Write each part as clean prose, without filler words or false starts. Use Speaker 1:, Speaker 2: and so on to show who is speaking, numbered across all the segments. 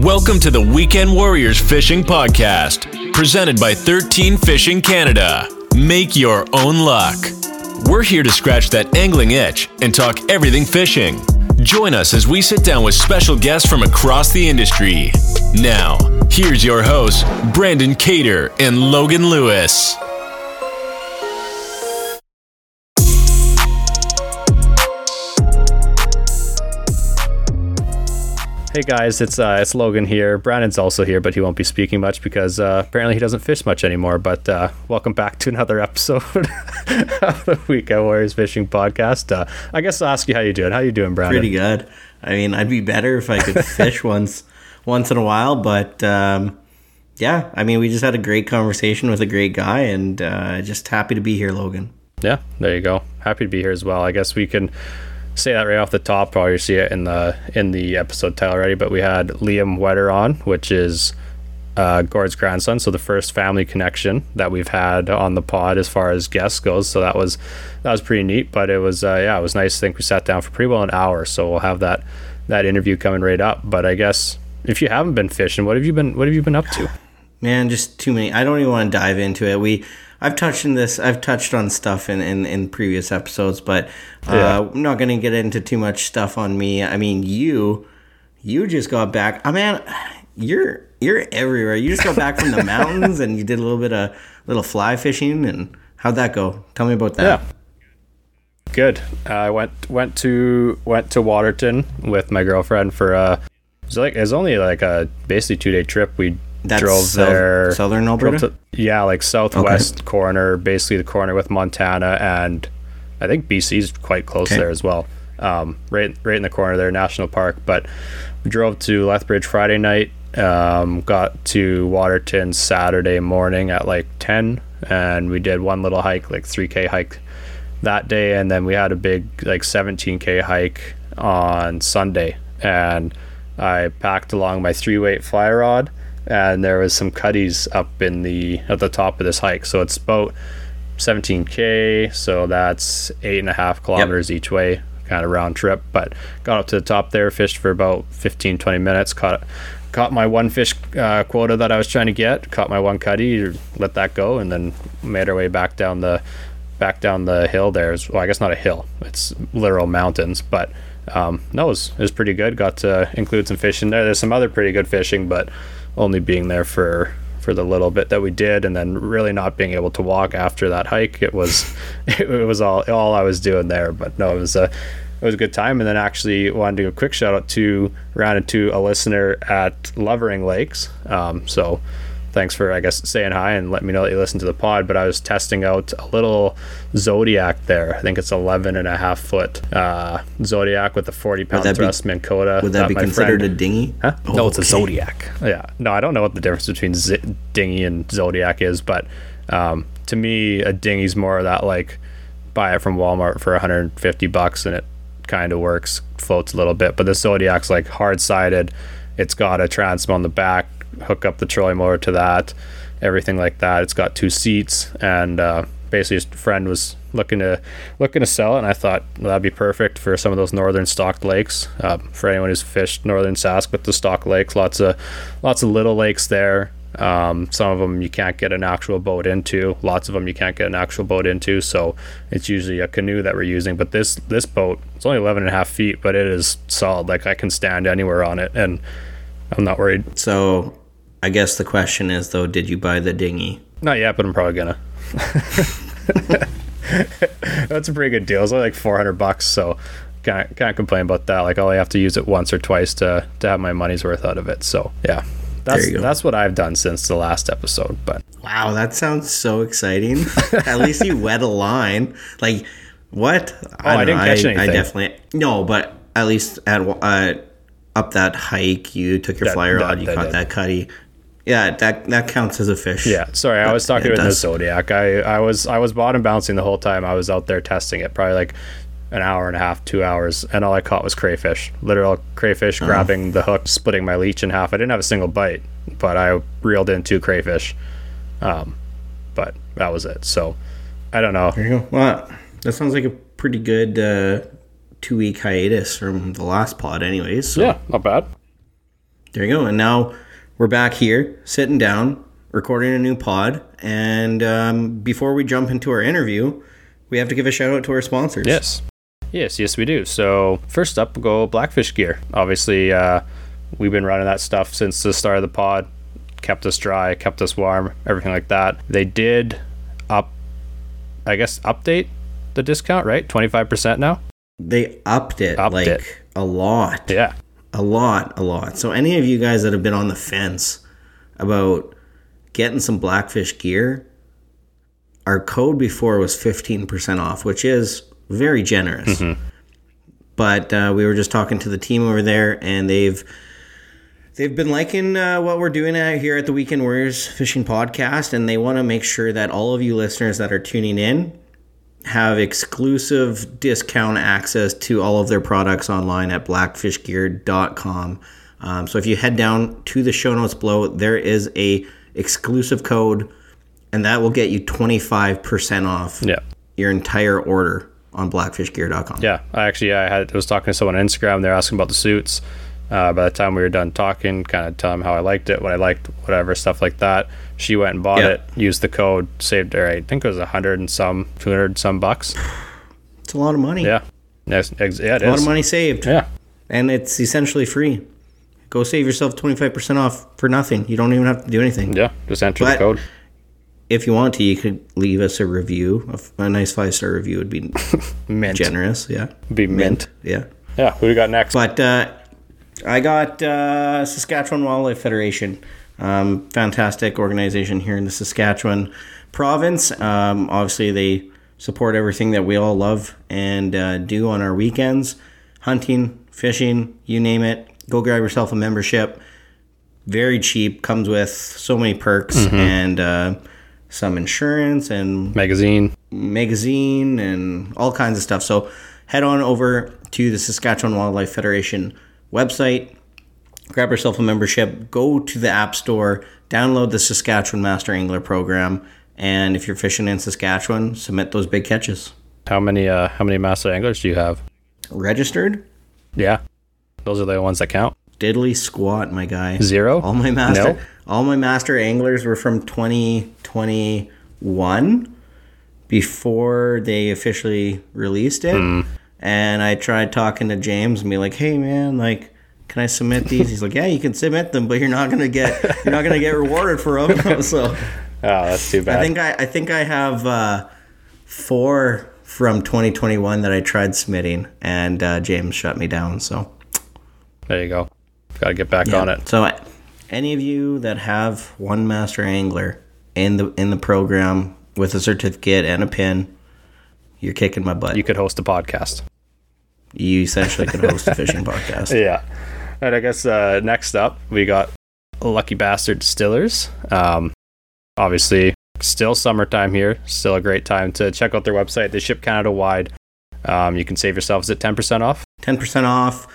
Speaker 1: Welcome to the Weekend Warriors Fishing Podcast, presented by 13 Fishing Canada. Make your own luck. We're here to scratch that angling itch and talk everything fishing. Join us as we sit down with special guests from across the industry. Now, here's your hosts, Brandon Cater and Logan Lewis.
Speaker 2: Hey guys, it's Logan here. Brandon's also here, but he won't be speaking much because apparently he doesn't fish much anymore. But welcome back to another episode of the Weekend Warriors Fishing Podcast. I guess I'll ask you how you doing. How you doing, Brandon?
Speaker 3: Pretty good. I mean, I'd be better if I could fish once in a while, but yeah, I mean, we just had a great conversation with a great guy, and just happy to be here, Logan.
Speaker 2: Yeah, there you go. Happy to be here as well. I guess we can say that right off the top. Probably see it in the episode title already, but we had Liam Wetter on, which is Gord's grandson, so the first family connection that we've had on the pod as far as guests goes. So that was pretty neat. But it was it was nice. I think we sat down for pretty well an hour, so we'll have that interview coming right up. But I guess if you haven't been fishing, what have you been up to?
Speaker 3: Man, just too many. I don't even want to dive into it. I've touched on stuff in previous episodes, but I'm not going to get into too much stuff on me. I mean, you just got back. I mean, you're everywhere. You just got back from the mountains and you did a little fly fishing. And how'd that go? Tell me about that.
Speaker 2: Yeah, good. I went to Waterton with my girlfriend for it was only like a basically 2-day trip. We drove there,
Speaker 3: southern Alberta.
Speaker 2: Like southwest corner, basically the corner with Montana, and I think BC's quite close there as well. Right in the corner there, national park. But we drove to Lethbridge Friday night, got to Waterton Saturday morning at like 10, and we did one little hike, like 3K hike that day, and then we had a big like 17K hike on Sunday, and I packed along my 3-weight fly rod. And there was some cutties up at the top of this hike. So it's about 17K. So that's 8.5 kilometers each way, kind of round trip. But got up to the top there, fished for about 15-20 minutes. Caught my one fish quota that I was trying to get. Caught my one cutty, let that go, and then made our way back down the hill there. Well, I guess not a hill. It's literal mountains. But no, it was pretty good. Got to include some fishing there. There's some other pretty good fishing, but only being there for the little bit that we did, and then really not being able to walk after that hike. It was all I was doing there. But no, it was a good time. And then actually wanted to do a quick shout out ran into a listener at Lovering Lakes. So thanks for, I guess, saying hi and letting me know that you listened to the pod. But I was testing out a little Zodiac there. I think it's 11.5 foot Zodiac with a 40-pound thrust Minn Kota.
Speaker 3: Would that be considered a dinghy?
Speaker 2: Huh? Oh, no, it's a Zodiac. Yeah. No, I don't know what the difference between dinghy and Zodiac is, but to me, a dinghy's more of that, like, buy it from Walmart for $150 and it kind of works, floats a little bit. But the Zodiac's like hard-sided. It's got a transom on the back, hook up the trolling motor to that, everything like that. It's got 2 seats, and basically his friend was looking to sell it, and I thought, well, that'd be perfect for some of those northern stocked lakes. For anyone who's fished northern Sask with the stocked lakes, lots of little lakes there. Some of them you can't get an actual boat into. Lots of them you can't get an actual boat into, so it's usually a canoe that we're using. But this boat, it's only 11.5 feet, but it is solid. Like, I can stand anywhere on it, and I'm not worried.
Speaker 3: So I guess the question is, though, did you buy the dinghy?
Speaker 2: Not yet, but I'm probably gonna. That's a pretty good deal. It's only like $400, so can't complain about that. Like, I only have to use it once or twice to have my money's worth out of it. So yeah, that's what I've done since the last episode. But
Speaker 3: wow, that sounds so exciting. At least you wet a line. Like, what?
Speaker 2: I didn't catch anything.
Speaker 3: I definitely no, but at least at up that hike, you took your fly rod, you caught that cutty. Yeah, that counts as a fish.
Speaker 2: Yeah, sorry, I was talking about the Zodiac. I was bottom bouncing the whole time I was out there testing it, probably like an hour and a half, 2 hours, and all I caught was crayfish. Literal crayfish, grabbing the hook, splitting my leech in half. I didn't have a single bite, but I reeled in 2 crayfish. But that was it. So I don't know.
Speaker 3: There you go. Well, that sounds like a pretty good 2-week hiatus from the last pod anyways. So.
Speaker 2: Yeah, not bad.
Speaker 3: There you go. And now we're back here, sitting down, recording a new pod. And before we jump into our interview, we have to give a shout out to our sponsors.
Speaker 2: Yes, we do. So first up, we'll go Blackfish Gear. Obviously, we've been running that stuff since the start of the pod. Kept us dry, kept us warm, everything like that. They did update the discount, right? 25% now?
Speaker 3: They upped it a lot.
Speaker 2: Yeah.
Speaker 3: A lot. So any of you guys that have been on the fence about getting some Blackfish gear, our code before was 15% off, which is very generous. Mm-hmm. But we were just talking to the team over there, and they've been liking what we're doing here at the Weekend Warriors Fishing Podcast, and they want to make sure that all of you listeners that are tuning in have exclusive discount access to all of their products online at blackfishgear.com. So if you head down to the show notes below, there is a exclusive code, and that will get you 25% off your entire order on blackfishgear.com.
Speaker 2: Yeah, I was talking to someone on Instagram. They're asking about the suits. By the time we were done talking, kind of tell them how I liked it, what I liked, whatever, stuff like that. She went and bought it, used the code, saved her, I think it was $100 and some, $200 some bucks.
Speaker 3: It's a lot of money.
Speaker 2: Yeah. It is.
Speaker 3: A lot of money saved.
Speaker 2: Yeah.
Speaker 3: And it's essentially free. Go save yourself 25% off for nothing. You don't even have to do anything.
Speaker 2: Yeah, just enter the code.
Speaker 3: If you want to, you could leave us a review. A nice 5-star review would be
Speaker 2: mint.
Speaker 3: Generous, yeah.
Speaker 2: Be mint.
Speaker 3: Yeah.
Speaker 2: Yeah, who do we got next?
Speaker 3: But I got Saskatchewan Wildlife Federation. Fantastic organization here in the Saskatchewan province. Obviously, they support everything that we all love and do on our weekends. Hunting, fishing, you name it. Go grab yourself a membership. Very cheap. Comes with so many perks and some insurance and magazine and all kinds of stuff. So head on over to the Saskatchewan Wildlife Federation website, grab yourself a membership, go to the App Store, download the Saskatchewan Master Angler program, and if you're fishing in Saskatchewan, submit those big catches.
Speaker 2: How many Master Anglers do you have?
Speaker 3: Registered?
Speaker 2: Yeah. Those are the ones that count.
Speaker 3: Diddly squat, my guy.
Speaker 2: 0?
Speaker 3: All my Master Anglers were from 2021 before they officially released it. And I tried talking to James and be like, "Hey man, like, can I submit these?" He's like, "Yeah, you can submit them, but you're not gonna get rewarded for them." So,
Speaker 2: that's too bad.
Speaker 3: I think I have 4 from 2021 that I tried submitting, and James shut me down. So
Speaker 2: there you go. Got to get back on it.
Speaker 3: So, any of you that have one Master Angler in the program with a certificate and a pin, you're kicking my butt.
Speaker 2: You could host a podcast.
Speaker 3: You essentially could host a fishing podcast.
Speaker 2: Yeah. And I guess next up, we got Lucky Bastard Distillers. Obviously, still summertime here. Still a great time to check out their website. They ship Canada-wide. You can save yourselves at 10% off.
Speaker 3: 10% off.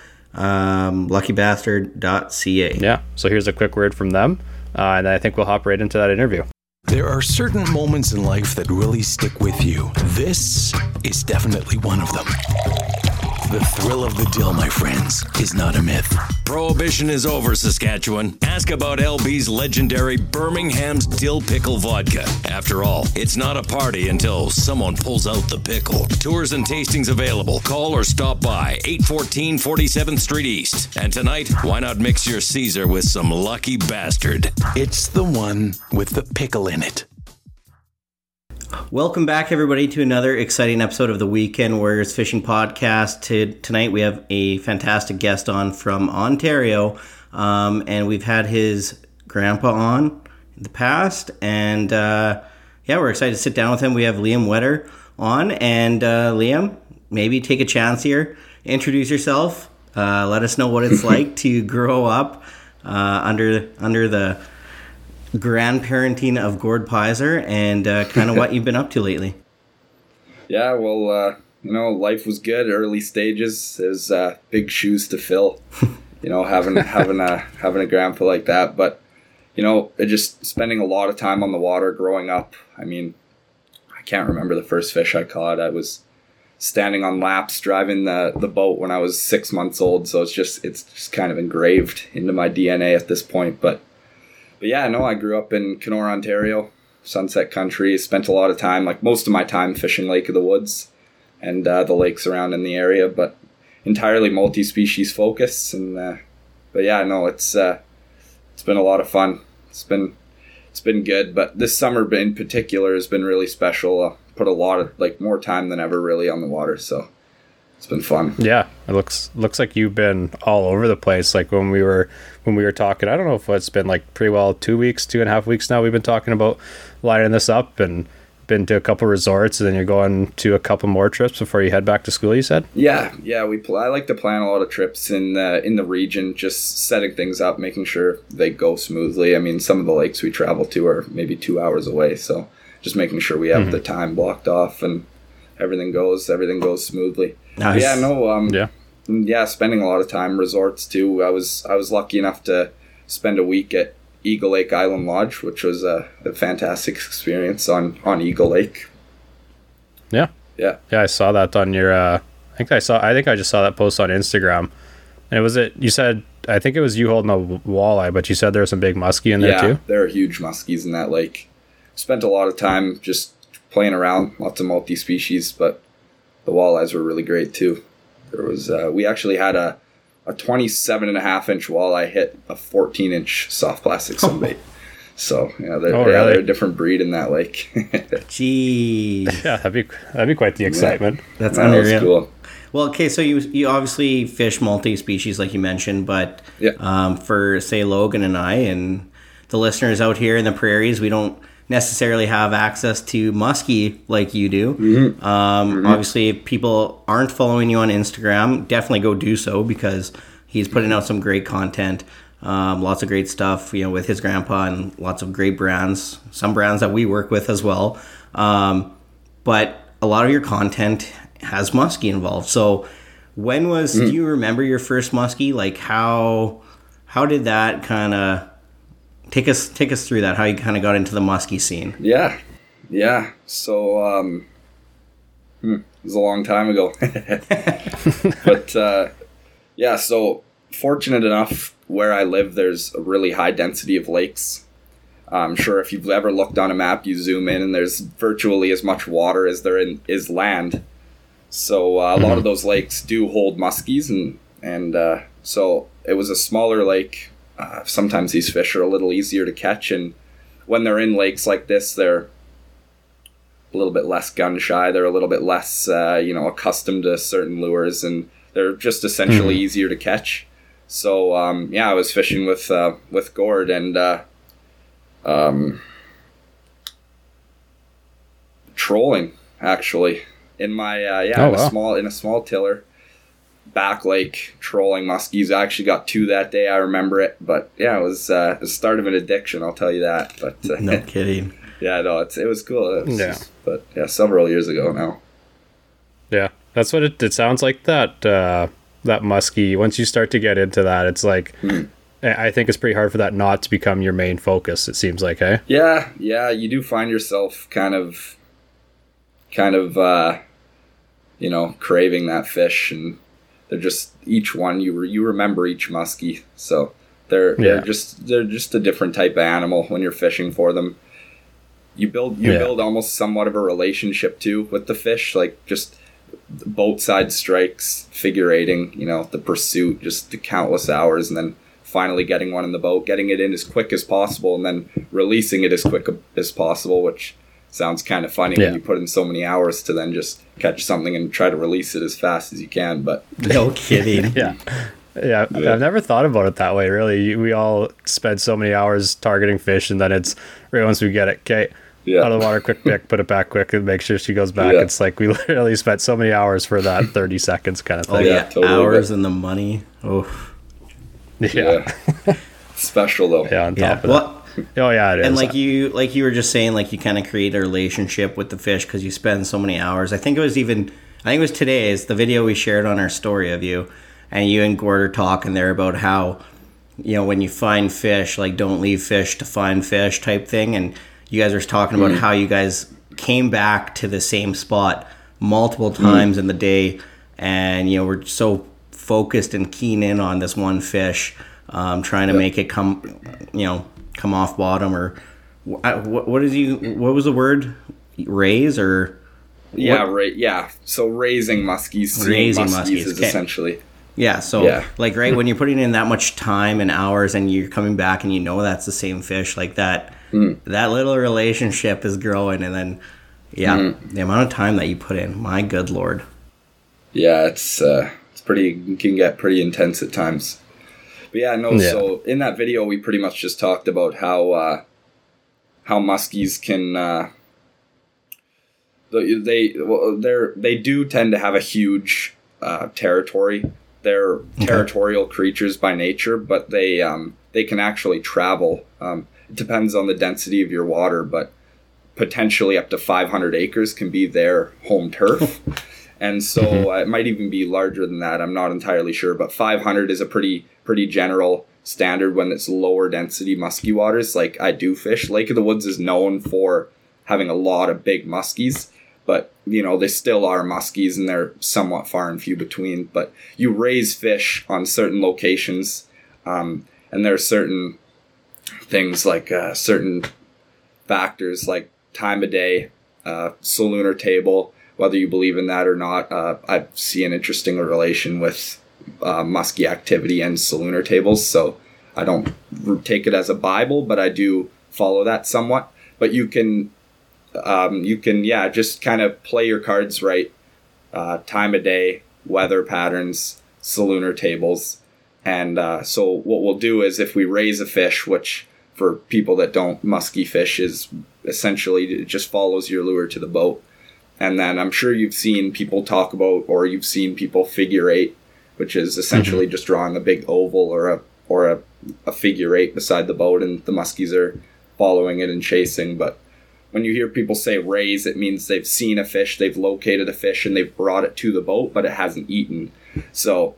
Speaker 3: Luckybastard.ca.
Speaker 2: Yeah. So here's a quick word from them. And then I think we'll hop right into that interview.
Speaker 4: There are certain moments in life that really stick with you. This is definitely one of them. The thrill of the dill, my friends, is not a myth.
Speaker 1: Prohibition is over, Saskatchewan. Ask about LB's legendary Birmingham's Dill Pickle Vodka. After all, it's not a party until someone pulls out the pickle. Tours and tastings available. Call or stop by 814 47th Street East. And tonight, why not mix your Caesar with some Lucky Bastard?
Speaker 4: It's the one with the pickle in it.
Speaker 3: Welcome back, everybody, to another exciting episode of the Weekend Warriors Fishing Podcast. Tonight we have a fantastic guest on from Ontario, and we've had his grandpa on in the past, and we're excited to sit down with him. We have Liam Wetter on, and Liam, maybe take a chance here. Introduce yourself. Let us know what it's like to grow up under the grandparenting of Gord Pizer and kind of what you've been up to lately.
Speaker 5: Yeah, well, life was good. Early stages. There's big shoes to fill, having a grandpa like that. But, just spending a lot of time on the water growing up. I mean, I can't remember the first fish I caught. I was standing on laps, driving the boat when I was 6 months old. So it's just kind of engraved into my DNA at this point. But yeah, no, I grew up in Kenora, Ontario, Sunset Country. Spent a lot of time, like most of my time, fishing Lake of the Woods and the lakes around in the area, but entirely multi-species focus. And but yeah, no, it's been a lot of fun. It's been good, but this summer in particular has been really special. Put a lot of more time than ever really on the water, so it's been fun.
Speaker 2: Yeah, it looks like you've been all over the place. Like when we were talking, I don't know if it's been like pretty well 2.5 weeks now. We've been talking about lining this up and been to a couple resorts, and then you're going to a couple more trips before you head back to school, you said?
Speaker 5: Yeah. I like to plan a lot of trips in the region, just setting things up, making sure they go smoothly. I mean, some of the lakes we travel to are maybe 2 hours away, so just making sure we have the time blocked off and everything goes smoothly.
Speaker 3: Nice.
Speaker 5: Yeah, no, spending a lot of time resorts too. I was lucky enough to spend a week at Eagle Lake Island Lodge, which was a fantastic experience on Eagle Lake.
Speaker 2: Yeah, I saw that on your. I think I just saw that post on Instagram, and you said, I think it was you holding a walleye, but you said there was some big muskie in there too.
Speaker 5: Yeah, there are huge muskies in that lake. Spent a lot of time just playing around, lots of multi-species, but the walleyes were really great too. There was we actually had a 27.5-inch walleye hit a 14-inch soft plastic sunbait. So they're a different breed in that lake.
Speaker 3: Jeez.
Speaker 2: Yeah, that'd be quite the excitement.
Speaker 3: That's unreal.
Speaker 5: That was cool.
Speaker 3: Well, okay, so you obviously fish multi-species like you mentioned, but for say Logan and I and the listeners out here in the prairies, we don't necessarily have access to muskie like you do. Obviously, if people aren't following you on Instagram, definitely go do so, because he's putting out some great content, lots of great stuff, with his grandpa, and lots of great brands, some brands that we work with as well. But a lot of your content has muskie involved. So when do you remember your first muskie? Like how did that kind of Take us through that, how you kind of got into the muskie scene.
Speaker 5: Yeah. So, it was a long time ago. But, so fortunate enough, where I live, there's a really high density of lakes. I'm sure if you've ever looked on a map, you zoom in and there's virtually as much water as there is land. So a lot of those lakes do hold muskies, and so it was a smaller lake. Sometimes these fish are a little easier to catch, and when they're in lakes like this, they're a little bit less gun shy. They're a little bit less, accustomed to certain lures, and they're just essentially easier to catch. So, I was fishing with Gord, and trolling actually in my in a small tiller. Back lake trolling muskies. I actually got 2 that day. I remember it, but yeah, it was the start of an addiction. I'll tell you that. But
Speaker 3: no kidding.
Speaker 5: Yeah, no, it was cool. But several years ago now.
Speaker 2: Yeah, that's what it sounds like. That muskie. Once you start to get into that, it's like I think it's pretty hard for that not to become your main focus. It seems like, hey.
Speaker 5: Yeah, you do find yourself kind of craving that fish, and they're just each one you remember each muskie, so they're just a different type of animal when you're fishing for them. You build almost somewhat of a relationship too with the fish, like just boat side strikes, figure eighting, the pursuit, just the countless hours, and then finally getting one in the boat, getting it in as quick as possible, and then releasing it as quick as possible, which sounds kind of funny when you put in so many hours to then just catch something and try to release it as fast as you can. But
Speaker 3: no kidding.
Speaker 2: Yeah. I've never thought about it that way, really. We all spend so many hours targeting fish, and then it's right once we get it, okay, out of the water, quick pick, put it back quick, and make sure she goes back. It's like we literally spent so many hours for that 30 seconds kind of thing.
Speaker 3: Totally. Hours and the money.
Speaker 2: Yeah.
Speaker 5: Special though.
Speaker 2: Yeah, on top of that. Oh yeah, it is.
Speaker 3: And like you were just saying, like you kind of create a relationship with the fish because you spend so many hours. I think it was today is the video we shared on our story of you, and you and Gord are talking there about how, when you find fish, like don't leave fish to find fish type thing, and you guys are talking about how you guys came back to the same spot multiple times in the day, and we're so focused and keen in on this one fish, trying to make it come off bottom, or what was the word? Raise or
Speaker 5: So raising muskies, is essentially.
Speaker 3: Yeah, so right when you're putting in that much time and hours, and you're coming back and that's the same fish, like that, that little relationship is growing, and then the amount of time that you put in, my good Lord.
Speaker 5: Yeah, it's it can get pretty intense at times. But so in that video we pretty much just talked about how muskies can they do tend to have a huge territory. They're territorial creatures by nature, but they can actually travel. It depends on the density of your water, but potentially up to 500 acres can be their home turf. And so it might even be larger than that. I'm not entirely sure, but 500 is a pretty general standard when it's lower density musky waters like I do fish. Lake of the Woods is known for having a lot of big muskies, but they still are muskies, and they're somewhat far and few between. But you raise fish on certain locations, and there are certain things like certain factors like time of day, solunar table. Whether you believe in that or not, I see an interesting relation with musky activity and solunar tables. So I don't take it as a Bible, but I do follow that somewhat. But you can just kind of play your cards right. Time of day, weather patterns, solunar tables. And so what we'll do is if we raise a fish, which for people that don't musky fish is essentially it just follows your lure to the boat. And then I'm sure you've seen people talk about, or you've seen people figure eight, which is essentially just drawing a big oval or a figure eight beside the boat, and the muskies are following it and chasing. But when you hear people say raise, it means they've seen a fish, they've located a fish, and they've brought it to the boat, but it hasn't eaten. So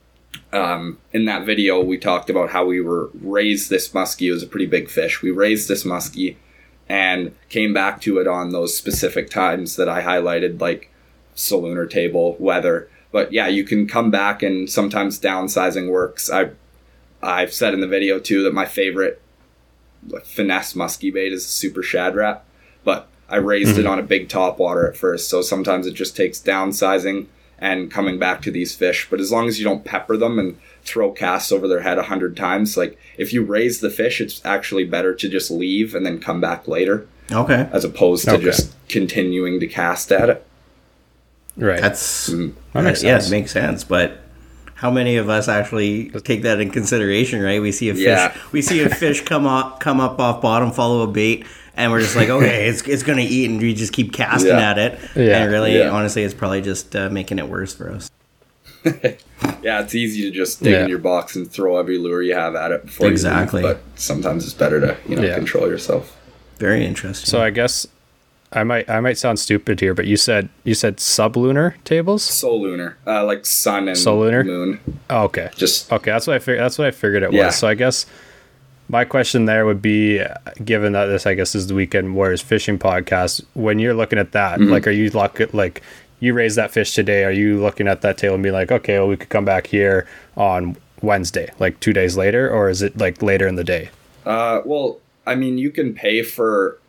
Speaker 5: in that video, we talked about how we raised this muskie. It was a pretty big fish. We raised this muskie and came back to it on those specific times that I highlighted, like solunar table, weather. But yeah, you can come back, and sometimes downsizing works. I've said in the video too that my favorite finesse muskie bait is a super shad wrap, but I raised it on a big top water at first. So sometimes it just takes downsizing and coming back to these fish. But as long as you don't pepper them and throw casts over their head 100 times, like if you raise the fish, it's actually better to just leave and then come back later.
Speaker 3: Okay.
Speaker 5: As opposed to just continuing to cast at it.
Speaker 2: Right.
Speaker 3: That makes sense. Yeah, it makes sense. But how many of us actually take that in consideration, right? We see a fish, come up off bottom, follow a bait, and we're just like, okay, it's going to eat, and we just keep casting at it. Yeah. And really, honestly, it's probably just making it worse for us.
Speaker 5: Yeah, it's easy to just dig in your box and throw every lure you have at it before you leave, but sometimes it's better to control yourself.
Speaker 3: Very interesting.
Speaker 2: So I guess I might sound stupid here, but you said sublunar tables?
Speaker 5: Solunar, like sun and moon.
Speaker 2: Oh, okay. Okay, that's what I figured it was. So I guess my question there would be, given that this I guess is the Weekend Warriors fishing podcast, when you're looking at that, like, are you like you raise that fish today, are you looking at that table and be like, okay, well, we could come back here on Wednesday, like 2 days later, or is it like later in the day?
Speaker 5: Well, I mean, you can pay for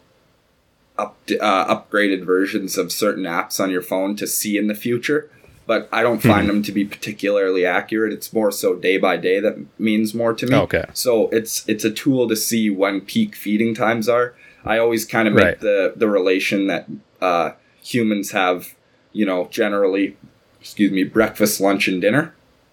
Speaker 5: upgraded versions of certain apps on your phone to see in the future, but I don't find them to be particularly accurate. It's more so day by day that means more to me.
Speaker 2: Okay.
Speaker 5: So it's a tool to see when peak feeding times are. I always kind of make the relation that humans have, generally, breakfast, lunch, and dinner.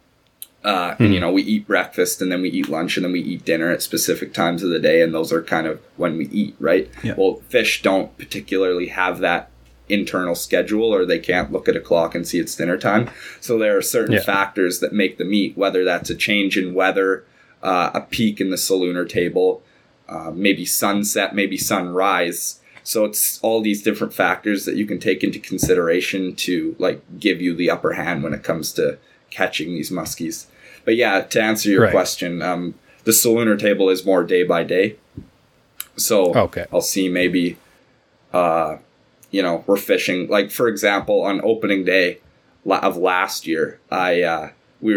Speaker 5: And, we eat breakfast, and then we eat lunch, and then we eat dinner at specific times of the day, and those are kind of when we eat, right? Yeah. Well, fish don't particularly have that internal schedule, or they can't look at a clock and see it's dinner time. So there are certain factors that make them eat, whether that's a change in weather, a peak in the solunar table, maybe sunset, maybe sunrise. So it's all these different factors that you can take into consideration to give you the upper hand when it comes to catching these muskies. But yeah, to answer your question, the solunar table is more day by day. So I'll see maybe, we're fishing. Like, for example, on opening day of last year, I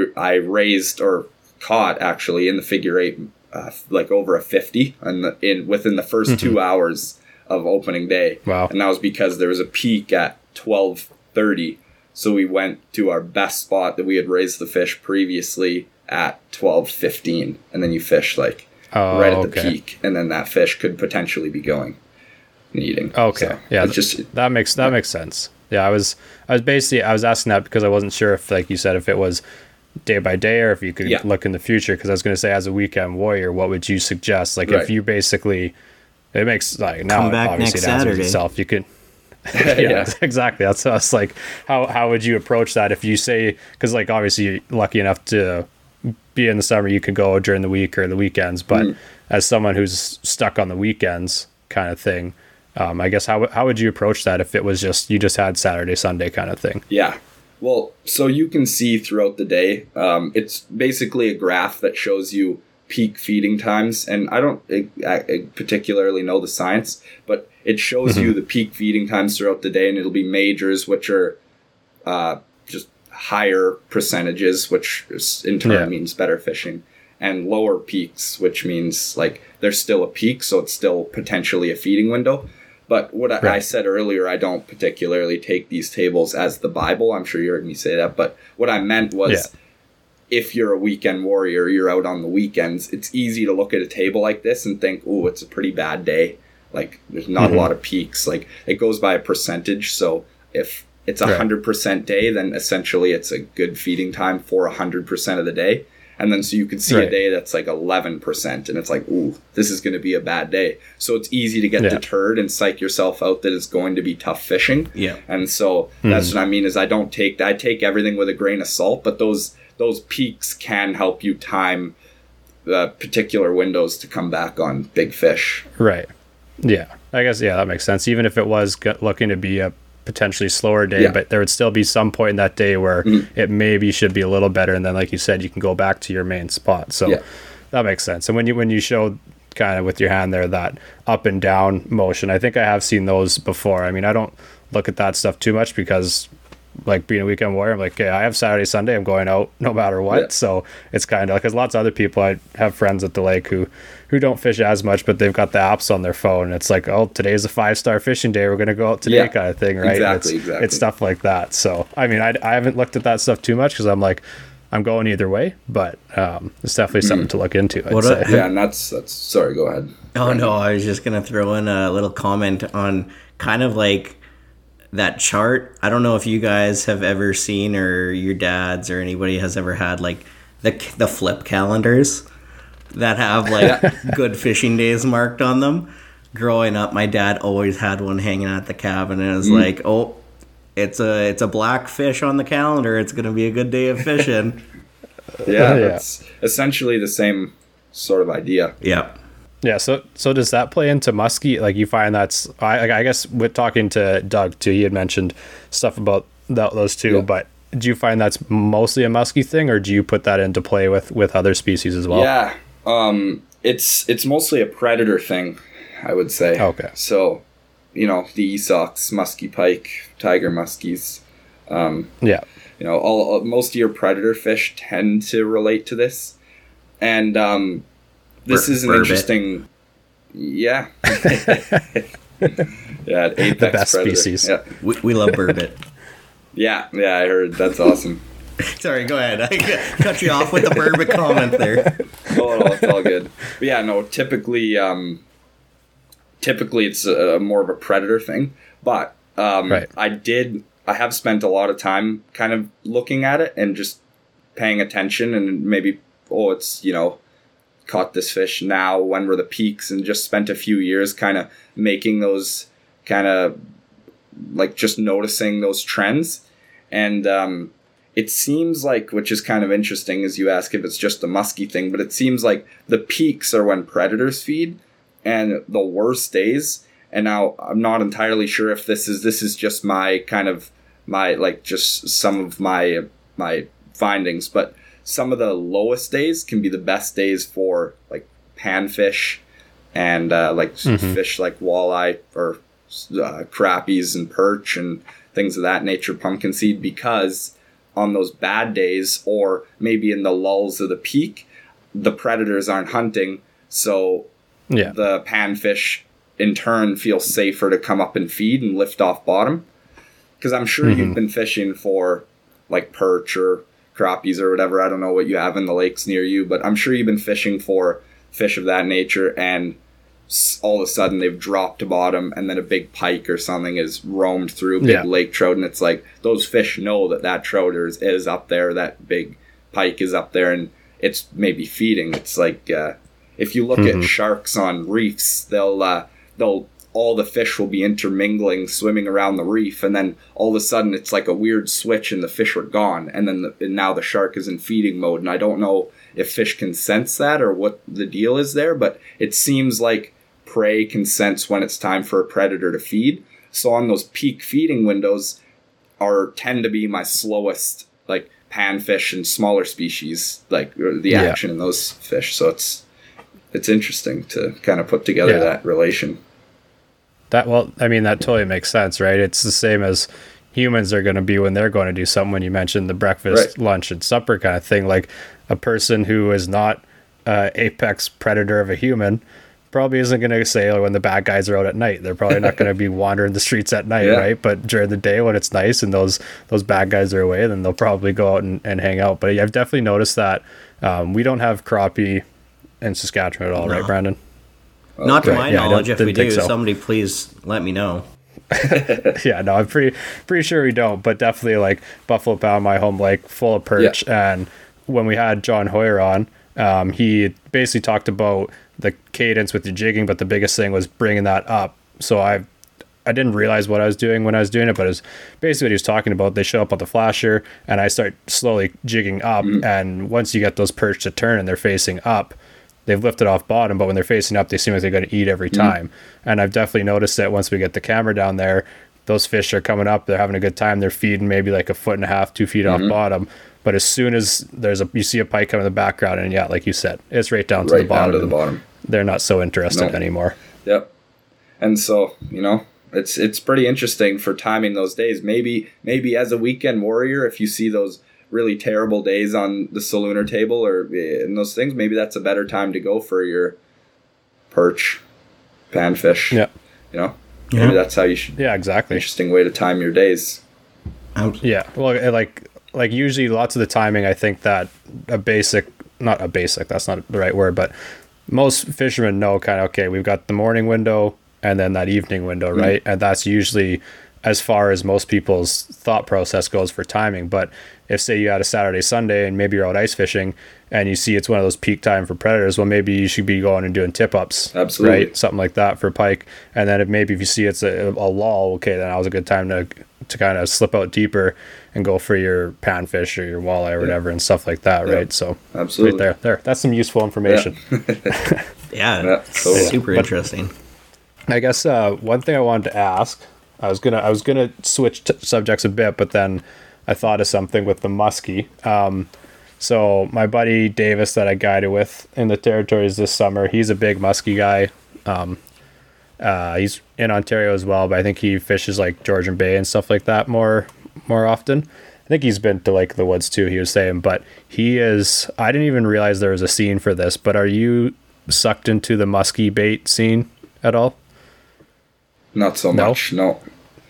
Speaker 5: raised or caught actually in the figure eight, like over a 50 within the first 2 hours of opening day.
Speaker 2: Wow.
Speaker 5: And that was because there was a peak at 12:30. So we went to our best spot that we had raised the fish previously at 12:15. And then you fish right at the peak. And then that fish could potentially be going and eating.
Speaker 2: Okay.
Speaker 5: So
Speaker 2: yeah.
Speaker 5: just
Speaker 2: that makes sense. Yeah. I was asking that because I wasn't sure if, like you said, if it was day by day or if you could look in the future. Cause I was going to say, as a weekend warrior, what would you suggest? Like if you basically, it makes like now
Speaker 3: come back
Speaker 2: obviously
Speaker 3: next
Speaker 2: it answers
Speaker 3: Saturday.
Speaker 2: itself. You could, yeah, exactly. That's us. Like how would you approach that if you say, cause like obviously you're lucky enough to be in the summer, you could go during the week or the weekends, but as someone who's stuck on the weekends kind of thing, I guess how would you approach that if it was just you just had Saturday, Sunday kind of thing?
Speaker 5: Yeah. Well, so you can see throughout the day, it's basically a graph that shows you peak feeding times. And I don't particularly know the science, but it shows you the peak feeding times throughout the day, and it'll be majors, which are just higher percentages, which in turn means better fishing, and lower peaks, which means like there's still a peak, so it's still potentially a feeding window. But what I said earlier, I don't particularly take these tables as the Bible. I'm sure you heard me say that. But what I meant was if you're a weekend warrior, you're out on the weekends, it's easy to look at a table like this and think, oh, it's a pretty bad day. Like there's not a lot of peaks. Like it goes by a percentage. So if it's 100% day, then essentially it's a good feeding time for 100% of the day. And then so you could see a day that's like 11% and it's like, ooh, this is going to be a bad day. So it's easy to get deterred and psych yourself out that it's going to be tough fishing.
Speaker 3: Yeah.
Speaker 5: And so that's what I mean is I take everything with a grain of salt, but those peaks can help you time the particular windows to come back on big fish.
Speaker 2: Right. Yeah. I guess, that makes sense. Even if it was looking to be a potentially slower day, but there would still be some point in that day where it maybe should be a little better, and then like you said, you can go back to your main spot. So that makes sense. And when you showed kind of with your hand there that up and down motion, I think I have seen those before. I mean, I don't look at that stuff too much because like being a weekend warrior, I'm like, I have Saturday, Sunday, I'm going out no matter what. So it's kind of like, because lots of other people, I have friends at the lake who don't fish as much, but they've got the apps on their phone. And it's like, oh, today's a 5-star fishing day, we're going to go out today kind of thing, right?
Speaker 5: Exactly.
Speaker 2: It's stuff like that. So, I mean, I haven't looked at that stuff too much because I'm like, I'm going either way, but it's definitely something to look into, I'd say.
Speaker 5: Yeah, and that's sorry, go ahead.
Speaker 3: Oh, no, I was just going to throw in a little comment on kind of like that chart. I don't know if you guys have ever seen, or your dads or anybody has ever had like the flip calendars that have like good fishing days marked on them. Growing up, my dad always had one hanging at the cabin, and it was like, oh, it's a black fish on the calendar, it's gonna be a good day of fishing.
Speaker 5: It's essentially the same sort of idea.
Speaker 2: Yeah, so does that play into muskie? Like you find that's, I guess with talking to Doug too, he had mentioned stuff about those two, but do you find that's mostly a muskie thing, or do you put that into play with other species as well?
Speaker 5: Yeah, it's mostly a predator thing, I would say.
Speaker 2: Okay.
Speaker 5: So, the Esox, muskie pike, tiger muskies. Most of your predator fish tend to relate to this, and this is an interesting, Apex
Speaker 2: the best
Speaker 5: predator.
Speaker 2: Species.
Speaker 3: Yeah. We love burbot.
Speaker 5: Yeah, I heard. That's awesome.
Speaker 3: Sorry, go ahead. I cut you off with the burbot comment there.
Speaker 5: Oh, no, it's all good. But yeah, no, typically it's more of a predator thing. But I have spent a lot of time kind of looking at it and just paying attention, and maybe, it's, caught this fish now, when were the peaks, and just spent a few years kind of making those kind of like just noticing those trends. And it seems like, which is kind of interesting, as you ask if it's just a muskie thing, but it seems like the peaks are when predators feed and the worst days. And now I'm not entirely sure if this is just my kind of just some of my findings, but some of the lowest days can be the best days for like panfish and fish like walleye or crappies and perch and things of that nature, pumpkin seed, because on those bad days, or maybe in the lulls of the peak, the predators aren't hunting, so the panfish in turn feel safer to come up and feed and lift off bottom. Because I'm sure you've been fishing for like perch or crappies or whatever. I don't know what you have in the lakes near you, but I'm sure you've been fishing for fish of that nature, and all of a sudden they've dropped to bottom, and then a big pike or something is roamed through, big lake trout, and it's like those fish know that trout is up there, that big pike is up there, and it's maybe feeding. It's like if you look at sharks on reefs, they'll all the fish will be intermingling, swimming around the reef, and then all of a sudden it's like a weird switch and the fish are gone, and then now the shark is in feeding mode. And I don't know if fish can sense that or what the deal is there, but it seems like prey can sense when it's time for a predator to feed. So on those peak feeding windows tend to be my slowest, like panfish and smaller species, like the action in those fish. So it's interesting to kind of put together that relation.
Speaker 2: That totally makes sense, right? It's the same as humans are going to be when they're going to do something. When you mentioned the breakfast, lunch, and supper kind of thing, like a person who is not apex predator of a human probably isn't going to say, oh, when the bad guys are out at night. They're probably not going to be wandering the streets at night, right? But during the day when it's nice and those bad guys are away, then they'll probably go out and hang out. But I've definitely noticed that we don't have crappie in Saskatchewan at all, right, Brandon?
Speaker 3: Not to my knowledge. If we do, somebody please let me know.
Speaker 2: I'm pretty sure we don't, but definitely like Buffalo Pound, my home lake, full of perch. And when we had John Hoyer on, he basically talked about the cadence with the jigging, but the biggest thing was bringing that up. So I didn't realize what I was doing when I was doing it, but it was basically what he was talking about. They show up on the flasher, and I start slowly jigging up, and once you get those perch to turn and they're facing up, they've lifted off bottom, but when they're facing up, they seem like they're going to eat every time. And I've definitely noticed that once we get the camera down there, those fish are coming up, they're having a good time, they're feeding maybe like 1.5 feet, 2 feet off bottom. But as soon as you see a pike come in the background, and like you said, it's right down to the bottom. They're not so interested anymore.
Speaker 5: Yep. And so, it's pretty interesting for timing those days. Maybe as a weekend warrior, if you see those really terrible days on the saloon table or in those things, maybe that's a better time to go for your perch, panfish. Maybe that's how you should.
Speaker 2: Yeah, exactly.
Speaker 5: Interesting way to time your days.
Speaker 2: Yeah, well, like usually lots of the timing, I think that that's not the right word, but most fishermen know kind of, okay, we've got the morning window and then that evening window, right? And that's usually as far as most people's thought process goes for timing. But if, say, you had a Saturday, Sunday, and maybe you're out ice fishing and you see it's one of those peak time for predators, well, maybe you should be going and doing tip-ups.
Speaker 5: Absolutely.
Speaker 2: Right? Something like that for pike. And then if you see it's a lull, okay, then that was a good time to kind of slip out deeper and go for your panfish or your walleye or whatever and stuff like that, right? So
Speaker 5: absolutely.
Speaker 2: Right there. That's some useful information.
Speaker 3: Totally. Super interesting.
Speaker 2: I guess one thing I wanted to ask, I was gonna switch subjects a bit, but then I thought of something with the muskie. So my buddy Davis that I guided with in the territories this summer, he's a big muskie guy. He's in Ontario as well, but I think he fishes like Georgian Bay and stuff like that more often. I think he's been to Lake of the Woods too, he was saying, but I didn't even realize there was a scene for this, but are you sucked into the muskie bait scene at all?
Speaker 5: Not so much, no.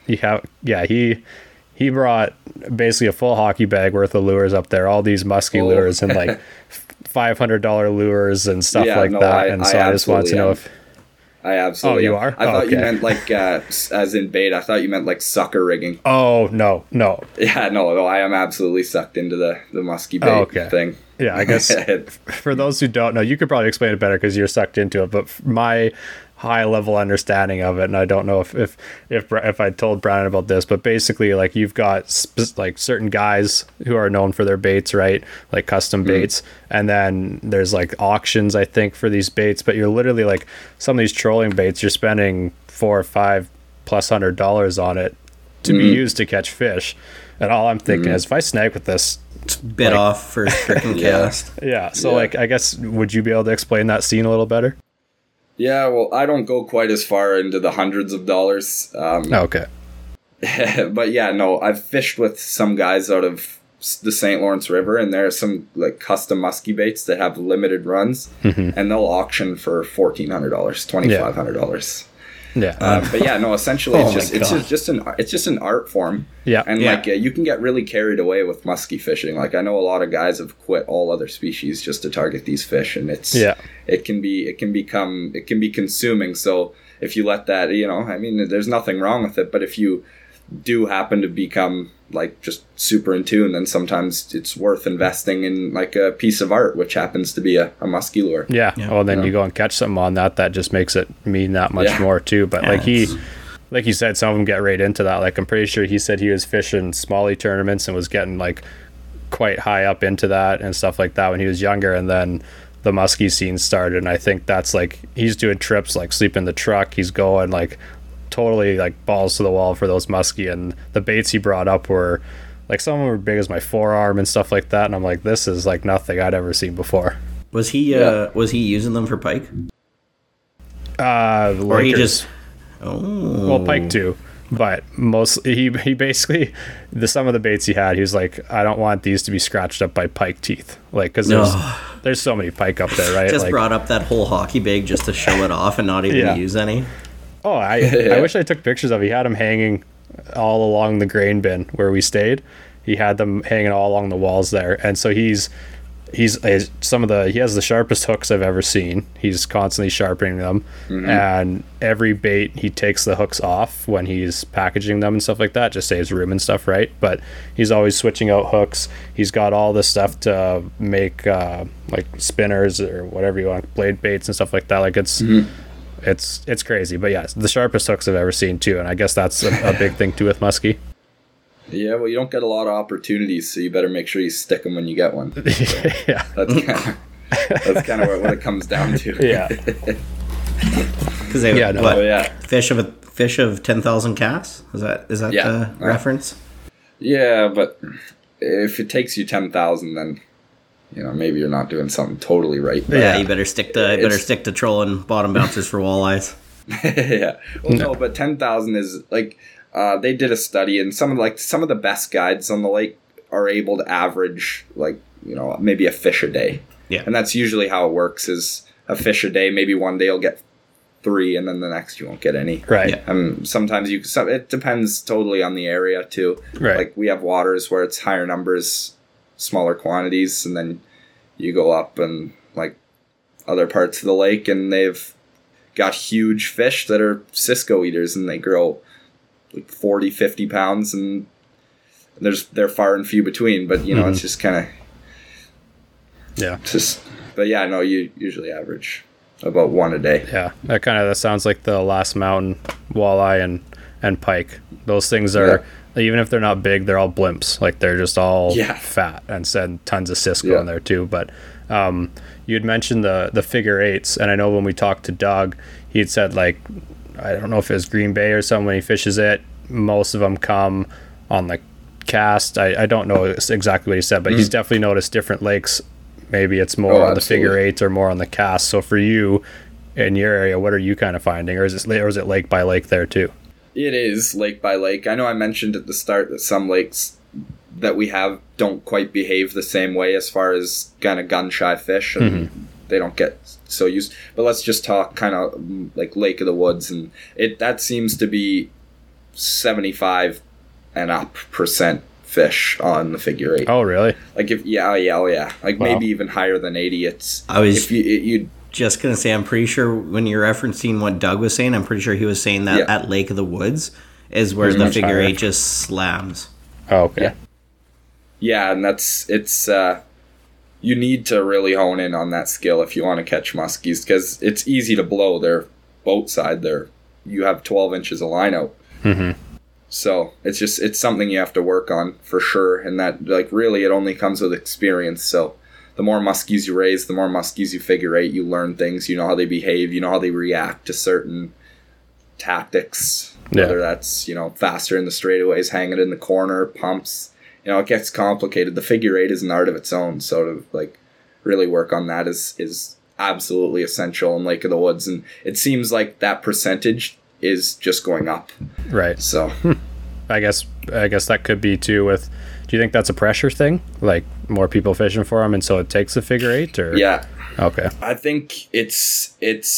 Speaker 2: He brought basically a full hockey bag worth of lures up there, all these musky lures and like $500 lures and stuff that. I just wanted to know if
Speaker 5: I absolutely.
Speaker 2: Oh, you are?
Speaker 5: I thought you meant like as in bait. I thought you meant like sucker rigging.
Speaker 2: Oh no.
Speaker 5: Yeah, no. I am absolutely sucked into the musky bait thing.
Speaker 2: Yeah, I guess for those who don't know, you could probably explain it better because you're sucked into it. But my high level understanding of it, and I don't know if I told Brandon about this, but basically, like, you've got like certain guys who are known for their baits, right? Like custom baits, and then there's like auctions, I think, for these baits. But you're literally like some of these trolling baits, you're spending $400 or $500+ on it to be used to catch fish. And all I'm thinking is, if I snag with this,
Speaker 3: bit off for stricken cast.
Speaker 2: Yeah. So like, I guess, would you be able to explain that scene a little better?
Speaker 5: Yeah, well, I don't go quite as far into the hundreds of dollars.
Speaker 2: Okay.
Speaker 5: But yeah, no, I've fished with some guys out of the St. Lawrence River, and there are some like custom musky baits that have limited runs, and they'll auction for $1,400, $2,500.
Speaker 2: Yeah.
Speaker 5: But yeah, no, essentially
Speaker 3: Oh
Speaker 5: it's just an art form.
Speaker 2: Yeah.
Speaker 5: And
Speaker 3: Yeah.
Speaker 5: like you can get really carried away with musky fishing. Like I know a lot of guys have quit all other species just to target these fish, and it can be consuming. So if you let that, I mean, there's nothing wrong with it, but if you do happen to become like just super in tune, then sometimes it's worth investing in like a piece of art, which happens to be a musky lure.
Speaker 2: Yeah. Well, then you go and catch something on that just makes it mean that much more too. But like you said, some of them get right into that. Like I'm pretty sure he said he was fishing smallie tournaments and was getting like quite high up into that and stuff like that when he was younger. And then the muskie scene started. And I think that's like, he's doing trips, like sleep in the truck. He's going like totally like balls to the wall for those muskie, and the baits he brought up were like, some of them were big as my forearm and stuff like that, and I'm like, this is like nothing I'd ever seen before.
Speaker 3: Was he using them for pike?
Speaker 2: Or
Speaker 3: he just
Speaker 2: well, pike too, but mostly he basically some of the baits he had, he was like, I don't want these to be scratched up by pike teeth, like because there's so many pike up there, right?
Speaker 3: just
Speaker 2: like,
Speaker 3: brought up that whole hockey bag just to show it off and not even use any.
Speaker 2: Oh, I wish I took pictures of it. He had them hanging all along the grain bin where we stayed. He had them hanging all along the walls there. And so he has the sharpest hooks I've ever seen. He's constantly sharpening them. And every bait he takes the hooks off when he's packaging them and stuff like that, just saves room and stuff, right? But he's always switching out hooks. He's got all this stuff to make like spinners or whatever you want, blade baits and stuff like that. Like it's crazy, but yeah, the sharpest hooks I've ever seen too, and I guess that's a big thing too with muskie.
Speaker 5: Yeah, well, you don't get a lot of opportunities, so you better make sure you stick them when you get one. So
Speaker 2: Yeah,
Speaker 5: that's kind of what it comes down to.
Speaker 2: Yeah.
Speaker 3: Because fish of 10,000 casts. Is that the reference?
Speaker 5: Yeah, but if it takes you 10,000, then maybe you're not doing something totally right. But
Speaker 3: Yeah, you better stick to trolling bottom bouncers for walleyes.
Speaker 5: Yeah. Well, no, but 10,000 is like they did a study, and some of the best guides on the lake are able to average like maybe a fish a day.
Speaker 3: Yeah,
Speaker 5: and that's usually how it works: is a fish a day. Maybe one day you'll get 3, and then the next you won't get any.
Speaker 2: Right.
Speaker 3: Yeah.
Speaker 5: Sometimes it depends totally on the area too.
Speaker 2: Right.
Speaker 5: Like we have waters where it's higher numbers, smaller quantities, and then you go up and like other parts of the lake and they've got huge fish that are Cisco eaters, and they grow like 40-50 pounds, and they're far and few between, but it's just kind of but yeah, no, you usually average about 1 a day.
Speaker 2: Yeah, that sounds like the Last Mountain walleye and pike. Those things are, even if they're not big, they're all blimps. Like they're just all fat, and send tons of Cisco in there too. But you had mentioned the figure eights, and I know when we talked to Doug, he had said, like, I don't know if it was Green Bay or something, when he fishes it, most of them come on the cast. I don't know exactly what he said, but he's definitely noticed different lakes. Maybe it's more on the figure eight or more on the cast. So for you in your area, what are you kind of finding, or is it lake by lake there too?
Speaker 5: It is lake by lake. I know I mentioned at the start that some lakes that we have don't quite behave the same way as far as kind of gun shy fish, and they don't get so used. But let's just talk kind of like Lake of the Woods, and that seems to be 75% and up fish on the figure eight.
Speaker 2: Oh, really?
Speaker 5: Like if like maybe even higher than 80. It's you
Speaker 3: just gonna say, I'm pretty sure when you're referencing what Doug was saying, I'm pretty sure he was saying that at Lake of the Woods is where the figure eight just slams.
Speaker 2: Oh, okay.
Speaker 5: Yeah, and it's you need to really hone in on that skill if you want to catch muskies, because it's easy to blow. They're boat side. You have 12 inches of line out. So it's something you have to work on for sure, and that like really it only comes with experience. So the more muskies you raise, the more muskies you figure eight, you learn things. You know how they behave. You know how they react to certain tactics. Whether that's faster in the straightaways, hanging in the corner, pumps. It gets complicated. The figure eight is an art of its own. So to like really work on that is absolutely essential in Lake of the Woods, and it seems like that percentage is just going up.
Speaker 2: Right.
Speaker 5: So
Speaker 2: I guess that could be too with, do you think that's a pressure thing? Like more people fishing for them and so it takes a figure eight, or?
Speaker 5: yeah.
Speaker 2: Okay.
Speaker 5: I think it's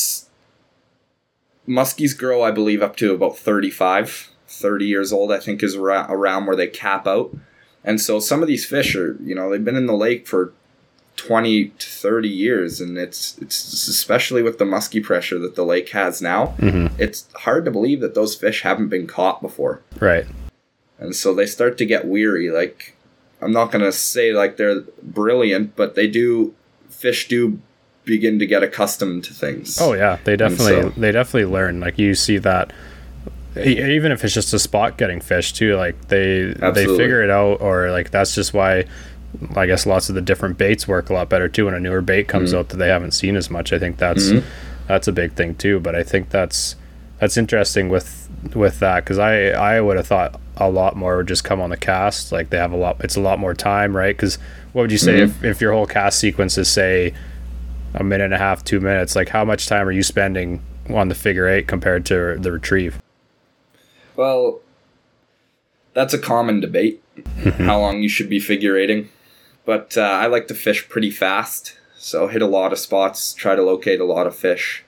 Speaker 5: muskies grow, I believe, up to about 30 years old, I think is around where they cap out. And so some of these fish are, they've been in the lake for 20 to 30 years, and it's especially with the musky pressure that the lake has now, it's hard to believe that those fish haven't been caught before.
Speaker 2: Right.
Speaker 5: And so they start to get weary. Like, I'm not going to say like they're brilliant, but fish do begin to get accustomed to things.
Speaker 2: Oh yeah, they definitely learn. Like you see that even if it's just a spot getting fish too, like they figure it out, or like that's just why I guess lots of the different baits work a lot better too when a newer bait comes out that they haven't seen as much. I think that's a big thing too. But I think that's interesting with that, because I would have thought a lot more would just come on the cast. Like it's a lot more time, right? Because what would you say if your whole cast sequence is, say, a minute and a half, 2 minutes, like how much time are you spending on the figure eight compared to the retrieve?
Speaker 5: Well, that's a common debate, how long you should be figure eighting. But I like to fish pretty fast, so hit a lot of spots, try to locate a lot of fish.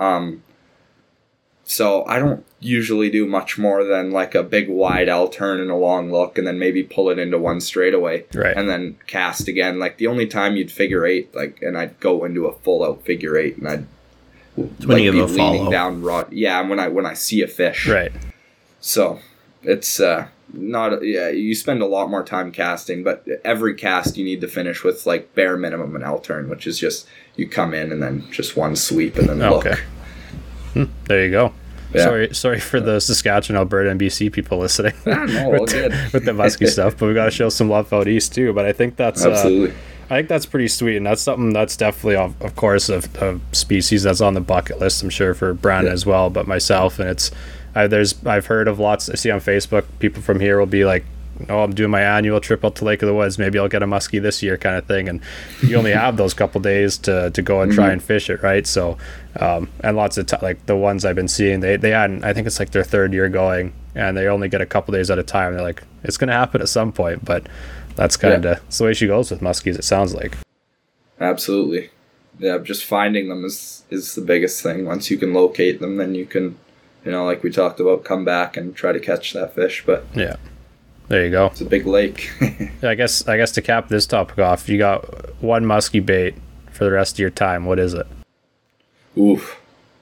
Speaker 5: So I don't usually do much more than like a big wide L turn and a long look, and then maybe pull it into one straightaway,
Speaker 2: right,
Speaker 5: and then cast again. Like the only time you'd figure eight, and I'd go into a full out figure eight, and I'd
Speaker 3: when you have a
Speaker 5: leaning
Speaker 3: follow
Speaker 5: down rod. Yeah, when I see a fish.
Speaker 2: Right.
Speaker 5: So it's you spend a lot more time casting, but every cast you need to finish with like bare minimum an L turn, which is just you come in and then just one sweep and then look.
Speaker 2: There you go.
Speaker 5: Yeah.
Speaker 2: Sorry for the Saskatchewan, Alberta, and BC people listening.
Speaker 5: No, all good.
Speaker 2: With the musky stuff, but we got to show some love out east too. But I think that's
Speaker 5: absolutely.
Speaker 2: I think that's pretty sweet, and that's something that's definitely, of course, a species that's on the bucket list. I'm sure for Brandon as well, but myself, and it's I've heard of lots. I see on Facebook people from here will be like, "Oh, I'm doing my annual trip out to Lake of the Woods. Maybe I'll get a muskie this year," kind of thing. And you only have those couple days to go and try and fish it, right? So, and lots of like the ones I've been seeing, they hadn't. I think it's like their third year going, and they only get a couple days at a time. They're like, it's going to happen at some point, but that's kind of it's the way she goes with muskies. It sounds like.
Speaker 5: Absolutely, yeah. Just finding them is the biggest thing. Once you can locate them, then you can, like we talked about, come back and try to catch that fish. But
Speaker 2: yeah. There you go.
Speaker 5: It's a big lake.
Speaker 2: I guess to cap this topic off, you got one muskie bait for the rest of your time. What is it?
Speaker 5: Oof.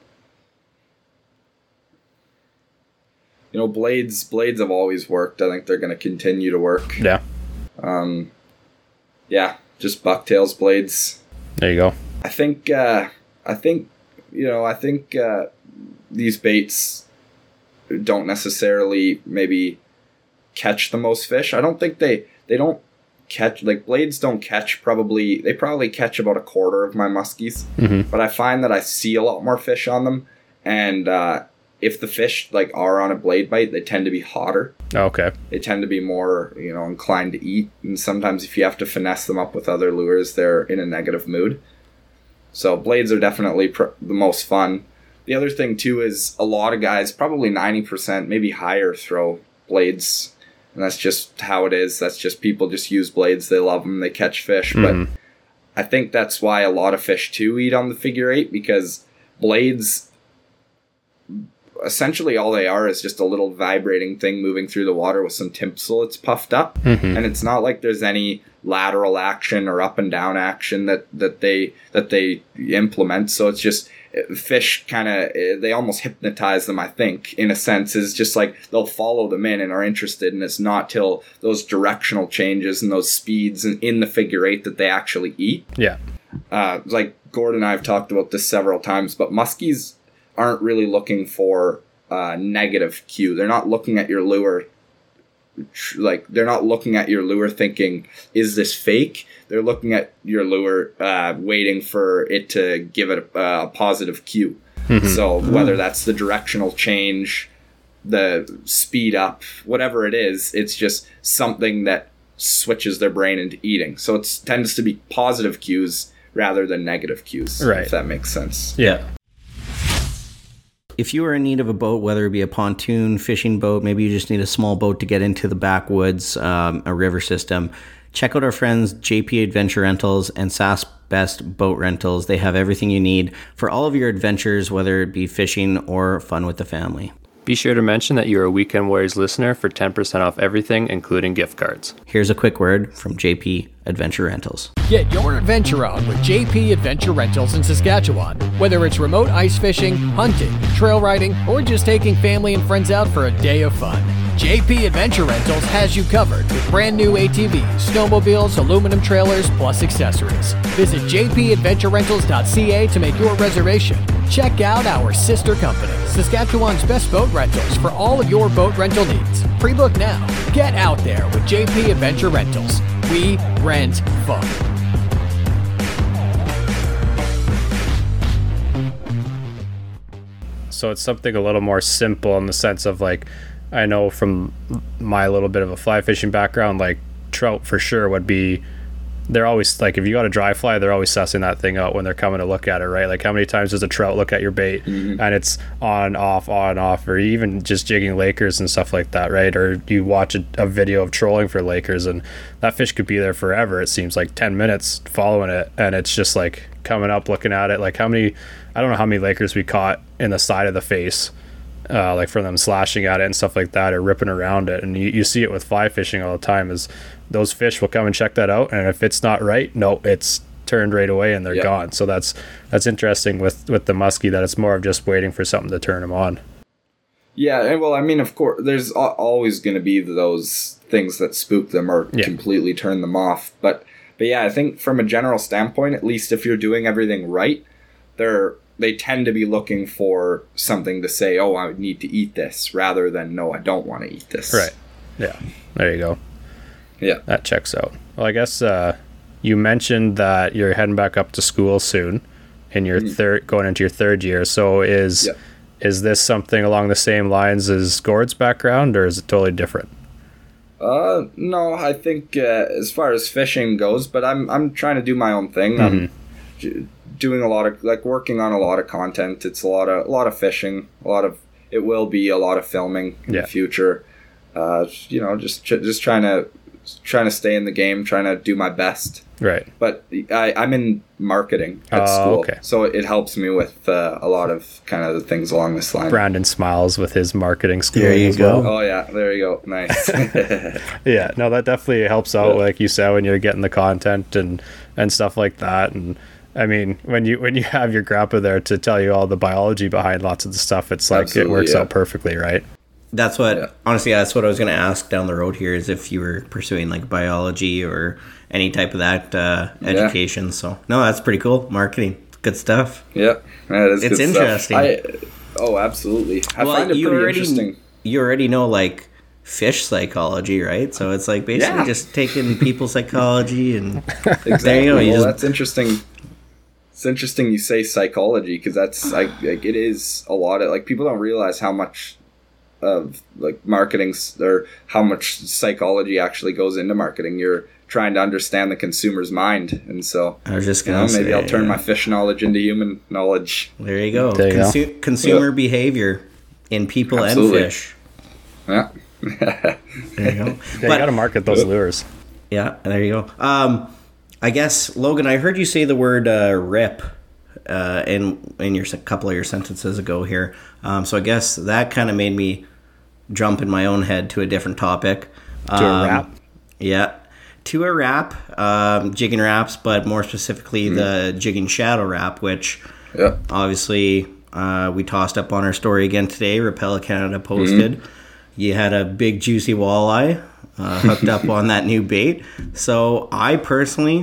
Speaker 5: Blades have always worked. I think they're going to continue to work.
Speaker 2: Yeah.
Speaker 5: Yeah, just bucktails blades.
Speaker 2: There you go.
Speaker 5: I think these baits don't necessarily maybe catch the most fish. I don't think they don't catch, like blades don't catch, they probably catch about a quarter of my muskies, but I find that I see a lot more fish on them, and if the fish like are on a blade bite, they tend to be hotter.
Speaker 2: Okay.
Speaker 5: They tend to be more inclined to eat, and sometimes if you have to finesse them up with other lures, they're in a negative mood. So blades are definitely the most fun. The other thing too is a lot of guys, probably 90%, maybe higher, throw blades. And that's just how it is. That's just people just use blades. They love them. They catch fish. But I think that's why a lot of fish too eat on the figure eight, because blades, essentially all they are is just a little vibrating thing moving through the water with some tinsel that's puffed up. And it's not like there's any lateral action or up and down action that they implement. So it's just fish kind of, they almost hypnotize them, I think, in a sense. Is just like they'll follow them in and are interested, and it's not till those directional changes and those speeds in the figure eight that they actually eat.
Speaker 2: Yeah.
Speaker 5: Like Gordon and I have talked about this several times, but muskies aren't really looking for negative cue. They're not looking at your lure they're not looking at your lure thinking, is this fake? They're looking at your lure waiting for it to give it a positive cue. So whether that's the directional change, the speed up, whatever it is, it's just something that switches their brain into eating. So it tends to be positive cues rather than negative cues,
Speaker 2: right,
Speaker 5: if that makes sense.
Speaker 2: Yeah.
Speaker 3: If you are in need of a boat, whether it be a pontoon, fishing boat, maybe you just need a small boat to get into the backwoods, a river system, check out our friends JP Adventure Rentals and SAS Best Boat Rentals. They have everything you need for all of your adventures, whether it be fishing or fun with the family.
Speaker 6: Be sure to mention that you're a Weekend Warriors listener for 10% off everything, including gift cards.
Speaker 3: Here's a quick word from JP Adventure Rentals.
Speaker 7: Get your adventure on with JP Adventure Rentals in Saskatchewan. Whether it's remote ice fishing, hunting, trail riding, or just taking family and friends out for a day of fun, JP Adventure Rentals has you covered with brand new ATVs, snowmobiles, aluminum trailers, plus accessories. Visit jpadventurerentals.ca to make your reservation. Check out our sister company, Saskatchewan's Best Boat Rentals, for all of your boat rental needs. Pre-book now. Get out there with JP Adventure Rentals. We rent fun.
Speaker 2: So it's something a little more simple in the sense of, like, I know from my little bit of a fly fishing background, like trout for sure would be, they're always like, if you got a dry fly, they're always sussing that thing out when they're coming to look at it, right? Like, how many times does a trout look at your bait and it's on, off, or even just jigging Lakers and stuff like that, right? Or you watch a video of trolling for Lakers and that fish could be there forever. It seems like 10 minutes following it and it's just like coming up, looking at it. Like, how many, I don't know how many Lakers we caught in the side of the face, like from them slashing at it and stuff like that, or ripping around it. And you see it with fly fishing all the time, is those fish will come and check that out, and if it's not right, no, it's turned right away and they're gone. So that's interesting with the muskie, that it's more of just waiting for something to turn them on.
Speaker 5: Yeah, and well, I mean, of course, there's always going to be those things that spook them or completely turn them off. But yeah, I think from a general standpoint, at least if you're doing everything right, they tend to be looking for something to say, oh, I need to eat this, rather than, no, I don't want to eat this.
Speaker 2: Right. Yeah. There you go.
Speaker 5: Yeah.
Speaker 2: That checks out. Well, I guess you mentioned that you're heading back up to school soon in your going into your third year. So is this something along the same lines as Gord's background, or is it totally different?
Speaker 5: No, I think as far as fishing goes, but I'm trying to do my own thing. I'm doing a lot of, like, working on a lot of content. It's a lot of fishing, it will be a lot of filming in the future. Just trying to stay in the game, trying to do my best.
Speaker 2: Right.
Speaker 5: But I'm in marketing at school, so it helps me with a lot of kind of the things along this line.
Speaker 2: Brandon smiles with his marketing skills.
Speaker 3: There you go.
Speaker 5: Oh yeah, there you go. Nice.
Speaker 2: Yeah, no, that definitely helps out, like you said, when you're getting the content and stuff like that. And I mean, when you have your grandpa there to tell you all the biology behind lots of the stuff, it's like it works out perfectly, right?
Speaker 3: That's what, honestly, that's what I was going to ask down the road here, is if you were pursuing like biology or any type of that education. So, no, that's pretty cool. Marketing, good stuff.
Speaker 5: Yeah, that is.
Speaker 3: It's
Speaker 5: good
Speaker 3: interesting.
Speaker 5: Stuff. Absolutely. I find it pretty interesting.
Speaker 3: You already know, like, fish psychology, right? So it's like basically just taking people's psychology and
Speaker 5: exactly.
Speaker 3: There you go.
Speaker 5: That's interesting. It's interesting you say psychology, because that's like it is a lot of, like, people don't realize how much of, like, marketing or how much psychology actually goes into marketing. You're trying to understand the consumer's mind, and so
Speaker 3: I was just gonna say,
Speaker 5: maybe I'll turn my fish knowledge into human knowledge.
Speaker 3: There you go. Consumer behavior in people and fish.
Speaker 5: Yeah.
Speaker 3: There you go.
Speaker 2: You got to market those lures.
Speaker 3: Yeah, there you go. I guess, Logan, I heard you say the word rip in your couple of your sentences ago here. So I guess that kind of made me jump in my own head to a different topic.
Speaker 2: To a wrap?
Speaker 3: Yeah. To a wrap, jigging wraps, but more specifically the jigging shadow wrap, which obviously we tossed up on our story again today. Rapella Canada posted. You had a big juicy walleye hooked up on that new bait. So I personally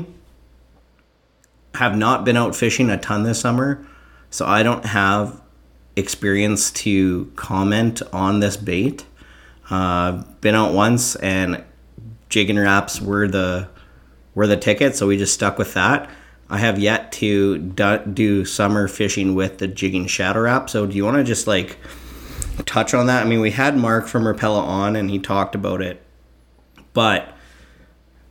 Speaker 3: have not been out fishing a ton this summer, so I don't have experience to comment on this bait. Been out once, and jigging wraps were the ticket, so we just stuck with that. I have yet to do summer fishing with the jigging shadow wrap. So do you want to just like touch on that? I mean, we had Mark from Rapella on, and he talked about it, but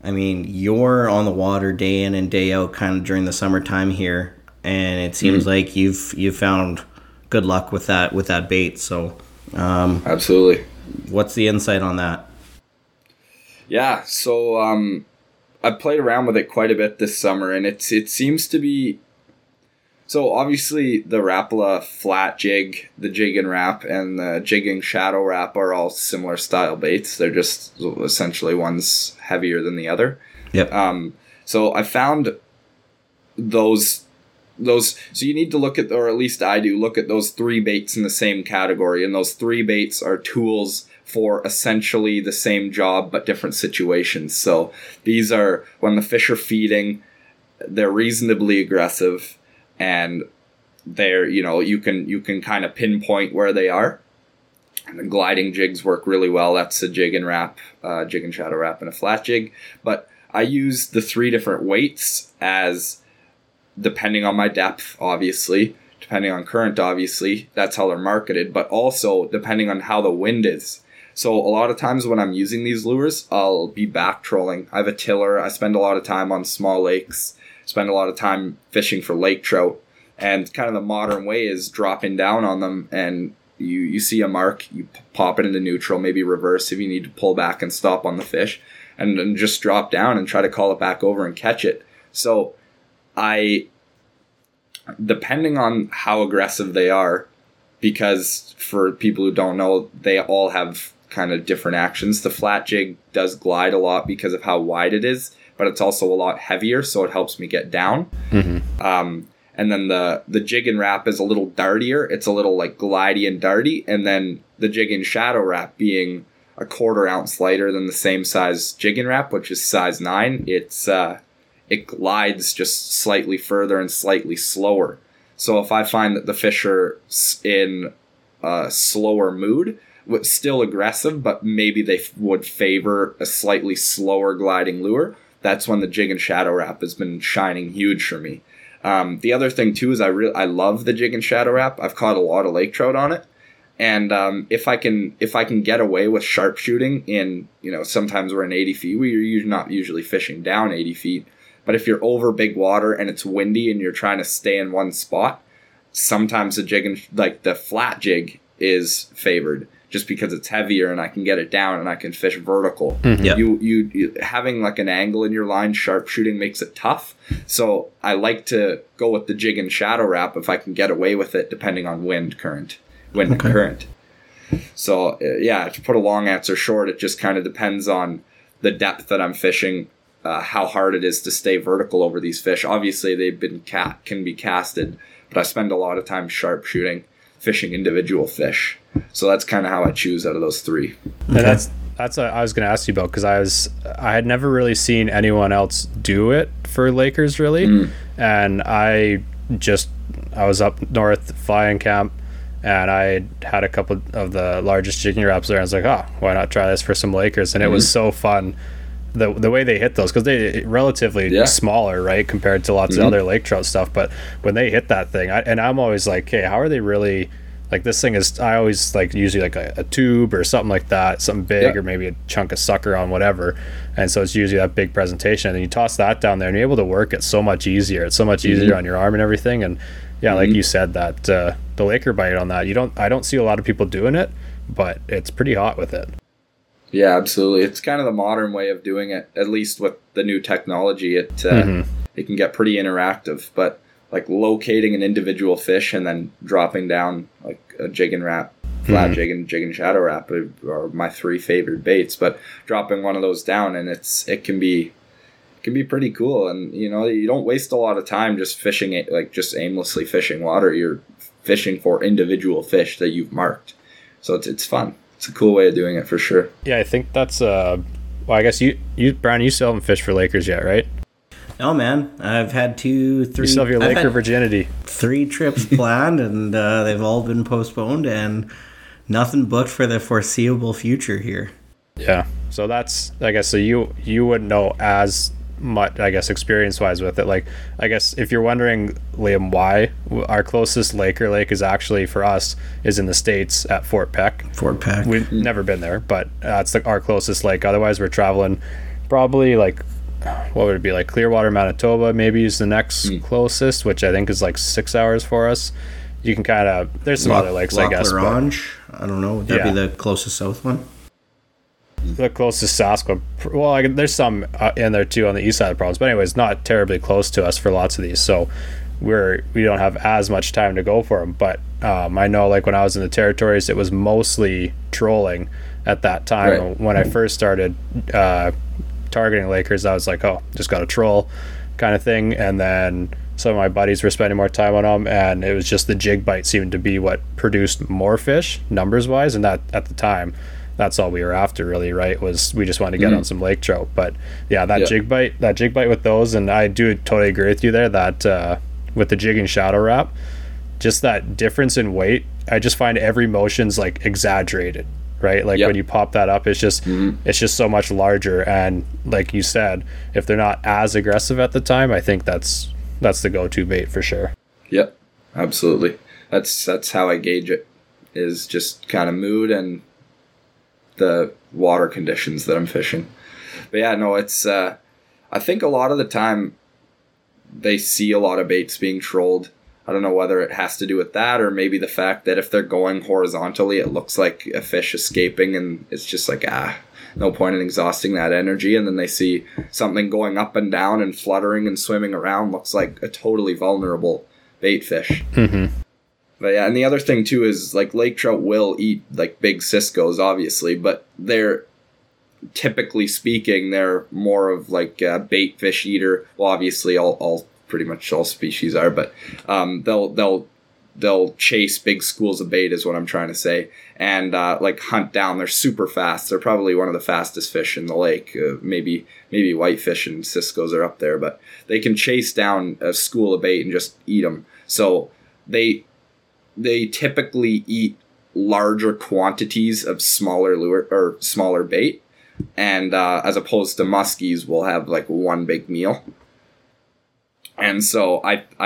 Speaker 3: I mean, you're on the water day in and day out kind of during the summertime here, and it seems like you've found good luck with that bait. So
Speaker 5: absolutely.
Speaker 3: What's the insight on that?
Speaker 5: Yeah, so I played around with it quite a bit this summer, and it seems to be... So obviously the Rapala flat jig, the Jig and Wrap, and the Jigging Shadow Wrap are all similar style baits. They're just essentially one's heavier than the other.
Speaker 3: Yep.
Speaker 5: So I found those. So you need to look at, or at least I do, look at those 3 baits in the same category, and those 3 baits are tools for essentially the same job but different situations. So these are when the fish are feeding, they're reasonably aggressive, and they're, you can kind of pinpoint where they are. And the gliding jigs work really well. That's a Jig and Wrap, Jig and Shadow Wrap, and a flat jig. But I use the 3 different weights as depending on my depth, obviously, depending on current, obviously. That's how they're marketed, but also depending on how the wind is. So a lot of times when I'm using these lures, I'll be back trolling. I have a tiller. I spend a lot of time on small lakes, spend a lot of time fishing for lake trout. And kind of the modern way is dropping down on them, and you see a mark, you pop it into neutral, maybe reverse if you need to pull back and stop on the fish, and then just drop down and try to call it back over and catch it. So depending on how aggressive they are, because for people who don't know, they all have kind of different actions. The flat jig does glide a lot because of how wide it is, but it's also a lot heavier, so it helps me get down. And then the Jig and Wrap is a little dartier. It's a little like glidey and darty. And then the Jig and Shadow Wrap being a 1/4 ounce lighter than the same size Jig and Wrap, which is size 9. It glides just slightly further and slightly slower. So if I find that the fish are in a slower mood, still aggressive, but maybe they would favor a slightly slower gliding lure, that's when the Jig and Shadow Wrap has been shining huge for me. The other thing too is I love the Jig and Shadow Wrap. I've caught a lot of lake trout on it, and if I can get away with sharpshooting in, sometimes we're in 80 feet. We're not usually fishing down 80 feet, but if you're over big water and it's windy and you're trying to stay in one spot, sometimes the jig and the flat jig is favored, just because it's heavier and I can get it down and I can fish vertical.
Speaker 3: Yep.
Speaker 5: You having like an angle in your line, sharpshooting makes it tough. So I like to go with the Jig and Shadow Wrap if I can get away with it, depending on wind and current. So yeah, to put a long answer short, it just kind of depends on the depth that I'm fishing, how hard it is to stay vertical over these fish. Obviously they've been can be casted, but I spend a lot of time sharpshooting, fishing individual fish. So that's kind of how I choose out of those 3.
Speaker 2: And that's what I was going to ask you about, because I had never really seen anyone else do it for Lakers really. And I was up north flying camp, and I had a couple of the largest jigging wraps there. I was like, why not try this for some Lakers? And it was so fun. The way they hit those, because they relatively smaller, right, compared to lots of other lake trout stuff. But when they hit that thing, I'm always like, hey, how are they really, like, this thing is, I always like usually like a tube or something like that, something big, or maybe a chunk of sucker on whatever. And so it's usually that big presentation, and you toss that down there and you're able to work it so much easier. It's so much easier on your arm and everything. And like you said, that the Laker bite on that, I don't see a lot of people doing it, but it's pretty hot with it.
Speaker 5: Yeah, absolutely. It's kind of the modern way of doing it, at least with the new technology. It can get pretty interactive, but like locating an individual fish and then dropping down like a Jig and Wrap, flat jig and Shadow Wrap are my 3 favorite baits. But dropping one of those down, and it can be pretty cool. And you don't waste a lot of time just fishing it, like just aimlessly fishing water. You're fishing for individual fish that you've marked, so it's fun. It's a cool way of doing it for sure.
Speaker 2: Yeah, I think that's well, I guess you Brian, you still haven't fished for Lakers yet, right?
Speaker 3: No, man. I've had 2, 3.
Speaker 2: You still have your Laker virginity.
Speaker 3: 3 trips planned, and they've all been postponed, and nothing booked for the foreseeable future here.
Speaker 2: Yeah. So that's, I guess, so you wouldn't know as much, I guess, experience-wise with it. Like, I guess if you're wondering, Liam, why our closest Laker lake is actually, for us, is in the States at Fort Peck.
Speaker 3: Fort Peck.
Speaker 2: We've never been there, but that's our closest lake. Otherwise, we're traveling probably like what would it be, like Clearwater, Manitoba maybe is the next closest, which I think is like 6 hours for us. You can kind of, there's some other lakes, I guess.
Speaker 3: L'Orange, I don't know. Would that be the closest south one?
Speaker 2: The closest Saskatchewan. Well, there's some in there too on the east side of the province, but anyways, not terribly close to us for lots of these. So we don't have as much time to go for them. But I know, like when I was in the territories, it was mostly trolling at that time. Right. When I first started targeting Lakers, I was like, oh, just got a troll kind of thing. And then some of my buddies were spending more time on them, and it was just the jig bite seemed to be what produced more fish numbers wise. And that at the time, that's all we were after, really, right? Was we just wanted to get on some lake trout. But yeah, that jig bite with those, and I do totally agree with you there that with the jig and shadow wrap, just that difference in weight, I just find every motion's like exaggerated, right? Like when you pop that up, it's just it's just so much larger. And like you said, if they're not as aggressive at the time, I think that's the go-to bait for sure.
Speaker 5: Yep, absolutely. That's how I gauge it, is just kind of mood and the water conditions that I'm fishing. But yeah, no, it's I think a lot of the time they see a lot of baits being trolled. I don't know whether it has to do with that, or maybe the fact that if they're going horizontally, it looks like a fish escaping, and it's just like, no point in exhausting that energy. And then they see something going up and down and fluttering and swimming around, looks like a totally vulnerable bait fish. But yeah, and the other thing too is like lake trout will eat like big Cisco's, obviously, but they're typically speaking, they're more of like a bait fish eater. Well, obviously all pretty much all species are, but they'll chase big schools of bait is what I'm trying to say, and like hunt down. They're super fast. They're probably one of the fastest fish in the lake. Maybe whitefish and Cisco's are up there, but they can chase down a school of bait and just eat them. So they typically eat larger quantities of smaller lure or smaller bait, and as opposed to muskies will have like one big meal. And so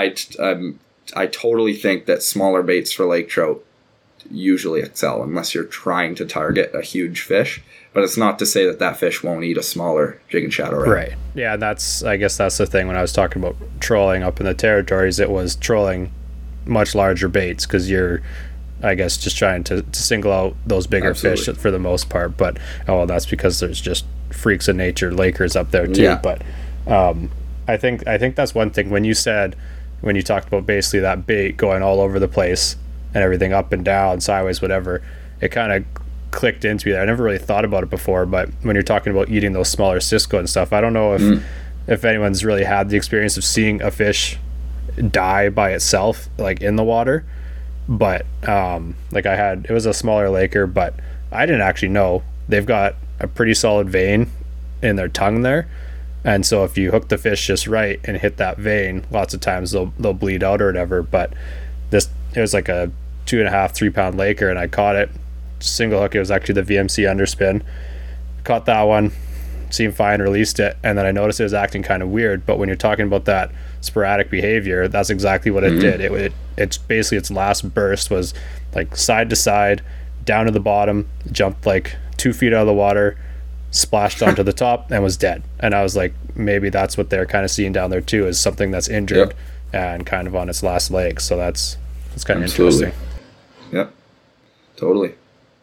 Speaker 5: I totally think that smaller baits for lake trout usually excel, unless you're trying to target a huge fish. But it's not to say that fish won't eat a smaller jig and shadow wrap.
Speaker 2: Right. Yeah, I guess that's the thing. When I was talking about trolling up in the territories, it was trolling much larger baits, because you're, I guess, just trying to single out those bigger fish for the most part. But that's because there's just freaks of nature Lakers up there too. Yeah. But I think that's one thing. When you talked about basically that bait going all over the place and everything up and down, sideways, whatever, it kind of clicked into me there. I never really thought about it before, but when you're talking about eating those smaller Cisco and stuff, I don't know if anyone's really had the experience of seeing a fish die by itself, like in the water. But like it was a smaller Laker, but I didn't actually know they've got a pretty solid vein in their tongue there. And so if you hook the fish just right and hit that vein, lots of times they'll bleed out or whatever. But it was like a 2.5-3 pound Laker, and I caught it single hook. It was actually the VMC underspin. Caught that one, seemed fine, released it, and then I noticed it was acting kind of weird. But when you're talking about that sporadic behavior, that's exactly what it did. It's basically its last burst was like side to side, down to the bottom, jumped like 2 feet out of the water, splashed onto the top, and was dead. And I was like, maybe that's what they're kind of seeing down there too, is something that's injured and kind of on its last leg. So that's kind of interesting.
Speaker 5: Yep, totally.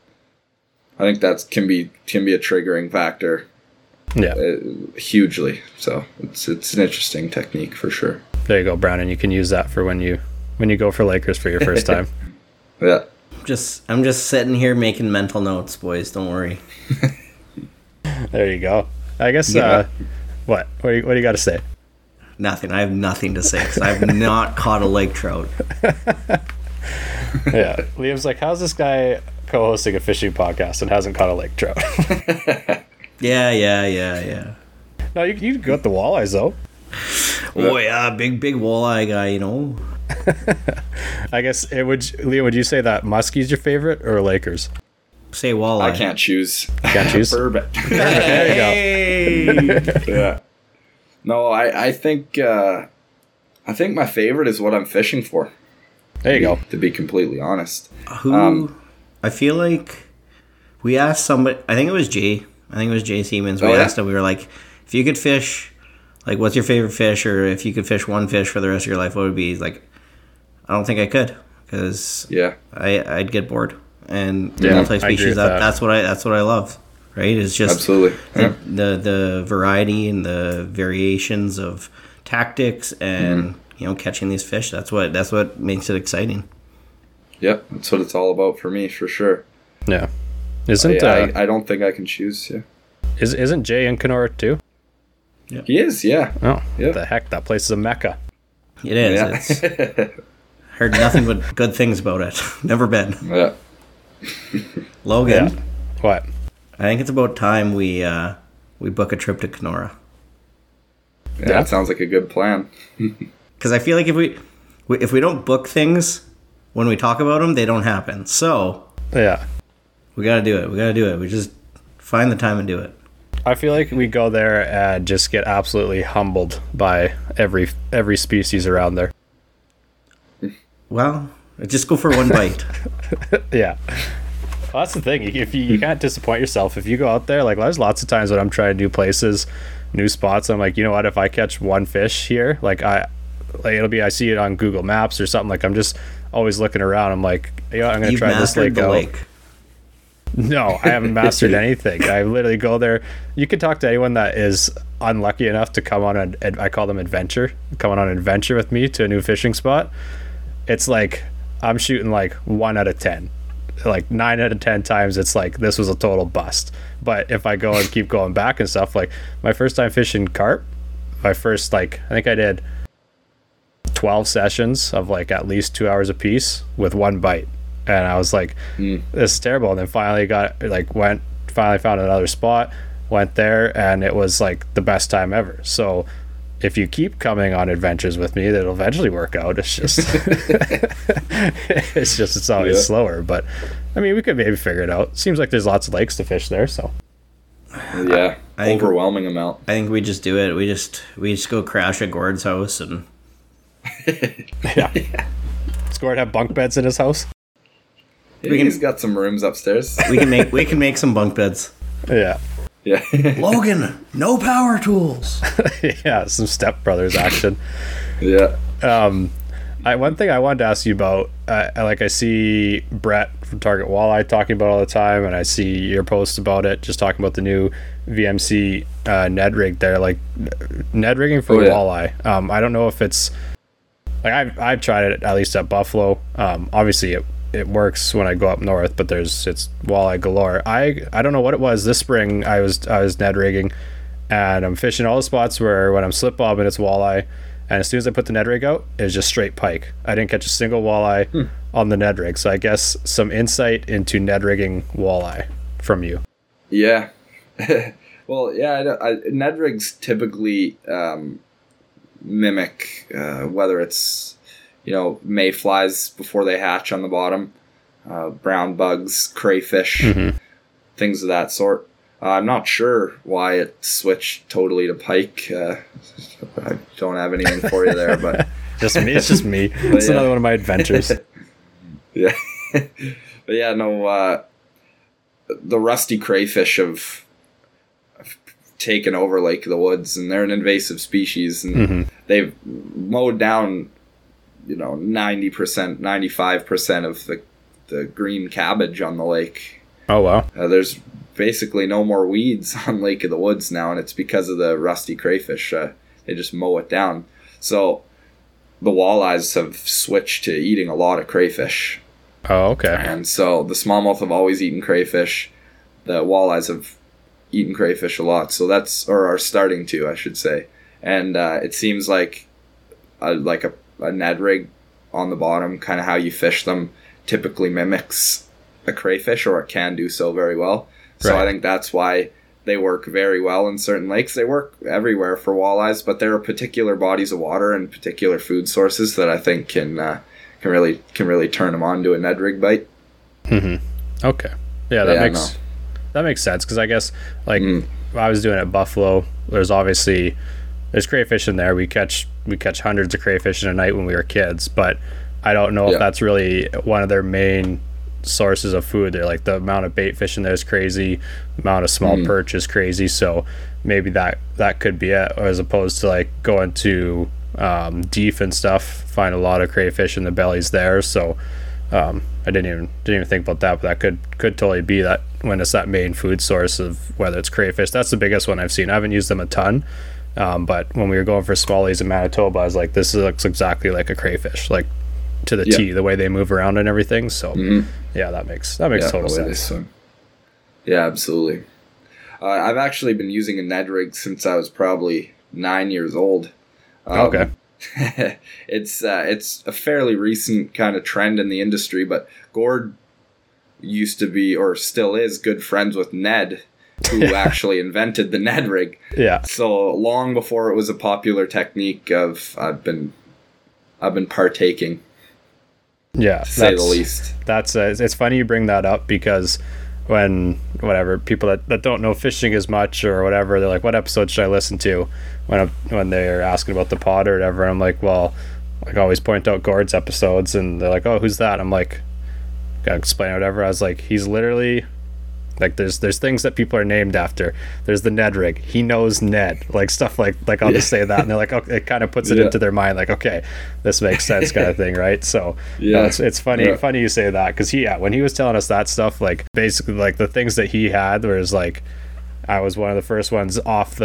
Speaker 5: I think that can be a triggering factor.
Speaker 2: Yeah,
Speaker 5: hugely. So it's an interesting technique for sure.
Speaker 2: There you go, Brandon. You can use that for when you go for Lakers for your first time.
Speaker 5: Yeah.
Speaker 3: I'm just sitting here making mental notes, boys. Don't worry.
Speaker 2: There you go. I guess. What do you got to say?
Speaker 3: Nothing. I have nothing to say because I've not caught a lake trout.
Speaker 2: Yeah, Liam's like, how's this guy co-hosting a fishing podcast and hasn't caught a lake trout?
Speaker 3: Yeah.
Speaker 2: No, you got the walleyes though.
Speaker 3: Oh yeah, big walleye guy, you know.
Speaker 2: I guess Liam, would you say that muskie's your favorite or Lakers?
Speaker 3: Say walleye.
Speaker 5: I can't choose.
Speaker 2: Can't choose.
Speaker 5: Bourbon.
Speaker 2: There you go.
Speaker 5: Yeah. No, I think my favorite is what I'm fishing for.
Speaker 2: There you go.
Speaker 5: To be completely honest.
Speaker 3: I feel like we asked somebody. I think it was Jay Siemens. We asked him. We were like, if you could fish Like, what's your favorite fish? Or if you could fish one fish for the rest of your life, what would it be? Like, I don't think I could, because I'd get bored. And multi-species, that's what I love. Right? It's just
Speaker 5: absolutely
Speaker 3: the variety and the variations of tactics and catching these fish. That's what makes it exciting.
Speaker 5: Yep, that's what it's all about for me, for sure.
Speaker 2: Yeah,
Speaker 5: I don't think I can choose. Yeah,
Speaker 2: isn't Jay in Kenora too?
Speaker 5: Yeah. He is. Yeah.
Speaker 2: Oh, what the heck! That place is a mecca.
Speaker 3: It is. Yeah. Heard nothing but good things about it. Never been.
Speaker 5: Yeah.
Speaker 3: Logan.
Speaker 2: Yeah. What?
Speaker 3: I think it's about time we book a trip to Kenora.
Speaker 5: Yeah, that sounds like a good plan.
Speaker 3: Because I feel like if we don't book things when we talk about them, they don't happen. So
Speaker 2: yeah,
Speaker 3: we gotta do it. We just find the time and do it.
Speaker 2: I feel like we go there and just get absolutely humbled by every species around there.
Speaker 3: Well, just go for one bite.
Speaker 2: Yeah. Well, that's the thing. If you can't disappoint yourself. If you go out there, like, there's lots of times when I'm trying to do places, new spots, I'm like, you know what? If I catch one fish here, I see it on Google Maps or something. Like, I'm just always looking around. I'm like, I'm gonna try this lake out. No, I haven't mastered anything. I literally go there. You can talk to anyone that is unlucky enough to come on I call them adventure. Come on an adventure with me to a new fishing spot. It's like I'm shooting like 1 out of 10. Like 9 out of 10 times it's like this was a total bust. But if I go and keep going back and stuff, like my first time fishing carp, I think I did 12 sessions of like at least 2 hours a piece with one bite, and I was like, this is terrible. And then finally found another spot, went there, and it was like the best time ever. So if you keep coming on adventures with me, that'll eventually work out. It's just it's always slower, but I mean, we could maybe figure it out. Seems like there's lots of lakes to fish there, so
Speaker 5: yeah, overwhelming amount.
Speaker 3: I think we just do it. We just go crash at Gord's house and
Speaker 2: yeah. Does Gord have bunk beds in his house?
Speaker 5: He's got some rooms upstairs.
Speaker 3: We can make some bunk beds.
Speaker 2: Yeah.
Speaker 5: Yeah.
Speaker 3: Logan, no power tools.
Speaker 2: Yeah, some Step Brothers action.
Speaker 5: Yeah.
Speaker 2: One thing I wanted to ask you about, I see Brett from Target Walleye talking about it all the time, and I see your post about it, just talking about the new VMC Ned rig there, like Ned rigging for walleye. I don't know if it's like I've tried it at least at Buffalo. Obviously it works when I go up north, but it's walleye galore. I don't know what it was this spring. I was Ned rigging, and I'm fishing all the spots where when I'm slip bobbing it's walleye, and as soon as I put the Ned rig out, it was just straight pike. I didn't catch a single walleye on the Ned rig. So I guess some insight into Ned rigging walleye from you.
Speaker 5: Yeah. Well, yeah, Ned rigs typically mimic whether it's mayflies before they hatch on the bottom, brown bugs, crayfish, things of that sort. I'm not sure why it switched totally to pike. I don't have anything for you there, but
Speaker 2: just me. It's just me. It's another one of my adventures.
Speaker 5: Yeah, but yeah, no. The rusty crayfish have taken over Lake of the Woods, and they're an invasive species, and they've mowed down 90%, 95% of the green cabbage on the lake.
Speaker 2: Oh, wow.
Speaker 5: There's basically no more weeds on Lake of the Woods now, and it's because of the rusty crayfish. They just mow it down. So the walleyes have switched to eating a lot of crayfish.
Speaker 2: Oh, okay.
Speaker 5: And so the smallmouth have always eaten crayfish. The walleyes have eaten crayfish a lot. So are starting to, I should say. And it seems like a Ned rig on the bottom, kind of how you fish them, typically mimics a crayfish, or it can do so very well. So right. I think that's why they work very well in certain lakes. They work everywhere for walleyes, but there are particular bodies of water and particular food sources that I think can really turn them on to a Ned rig bite.
Speaker 2: Okay, yeah, that makes sense, because I guess I was doing it at Buffalo. There's crayfish in there. We catch hundreds of crayfish in a night when we were kids, but I don't know if that's really one of their main sources of food. They're like, the amount of bait fishing there is crazy, the amount of small perch is crazy. So maybe that could be it, as opposed to like going to Deef and stuff, find a lot of crayfish in the bellies there. So I didn't even think about that, but that could totally be that, when it's that main food source of whether it's crayfish. That's the biggest one I've seen. I haven't used them a ton, but when we were going for smallies in Manitoba, I was like, this looks exactly like a crayfish, like to the T, the way they move around and everything. So yeah, that makes total sense.
Speaker 5: Yeah, absolutely. I've actually been using a Ned rig since I was probably 9 years old.
Speaker 2: Okay.
Speaker 5: It's a fairly recent kind of trend in the industry, but Gord used to be, or still is, good friends with Ned, who actually invented the Ned rig.
Speaker 2: Yeah.
Speaker 5: So long before it was a popular technique, I've been partaking.
Speaker 2: Yeah,
Speaker 5: to say the least.
Speaker 2: That's it's funny you bring that up, because when people that don't know fishing as much or whatever, they're like, what episode should I listen to when they're asking about the pod or whatever. I'm like, well, I always point out Gord's episodes, and they're like, oh, who's that? I'm like, gotta explain whatever. I was like, he's literally like, there's things that people are named after. There's the Ned rig. He knows Ned, like stuff like I'll just say that, and they're like, okay, it kind of puts it into their mind, like, okay, this makes sense, kind of thing, right? So it's funny you say that, because when he was telling us that stuff, like basically like the things that he had, whereas like I was one of the first ones off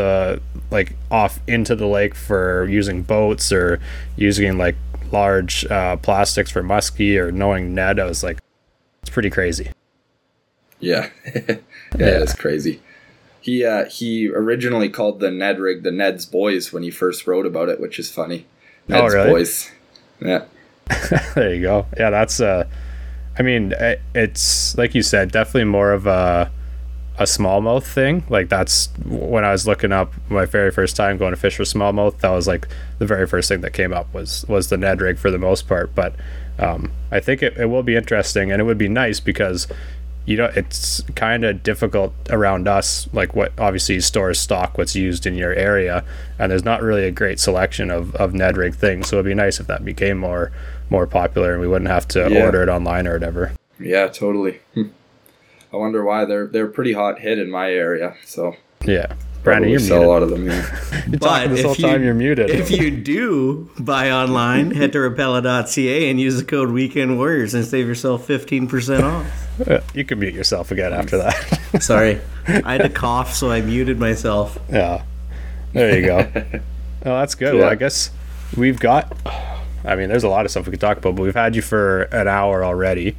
Speaker 2: into the lake for using boats or using like large plastics for muskie, or knowing Ned. I was like, it's pretty crazy.
Speaker 5: Yeah. It's crazy. He originally called the Ned rig the Ned's Boys when he first wrote about it, which is funny. Ned's Boys. Yeah.
Speaker 2: There you go. Yeah, that's I mean, it's like you said, definitely more of a smallmouth thing. Like, that's when I was looking up my very first time going to fish for smallmouth, that was like the very first thing that came up was the Ned rig for the most part. But I think it will be interesting, and it would be nice, because it's kind of difficult around us, like what obviously stores stock what's used in your area, and there's not really a great selection of Ned rig things. So it'd be nice if that became more popular, and we wouldn't have to order it online or whatever. Yeah,
Speaker 5: totally. I wonder why. They're pretty hot hit in my area. So
Speaker 2: yeah, Brandon, you're
Speaker 5: sell
Speaker 2: muted.
Speaker 5: A lot of them.
Speaker 2: You're talking this whole time. You're muted.
Speaker 3: If you do buy online, head to Rapella.ca and use the code Weekend Warriors and save yourself 15% off.
Speaker 2: You can mute yourself again after that.
Speaker 3: Sorry, I had a cough, so I muted myself.
Speaker 2: Yeah, there you go. Well, that's good. Yeah. Well, I guess we've got. I mean, there's a lot of stuff we could talk about, but we've had you for an hour already.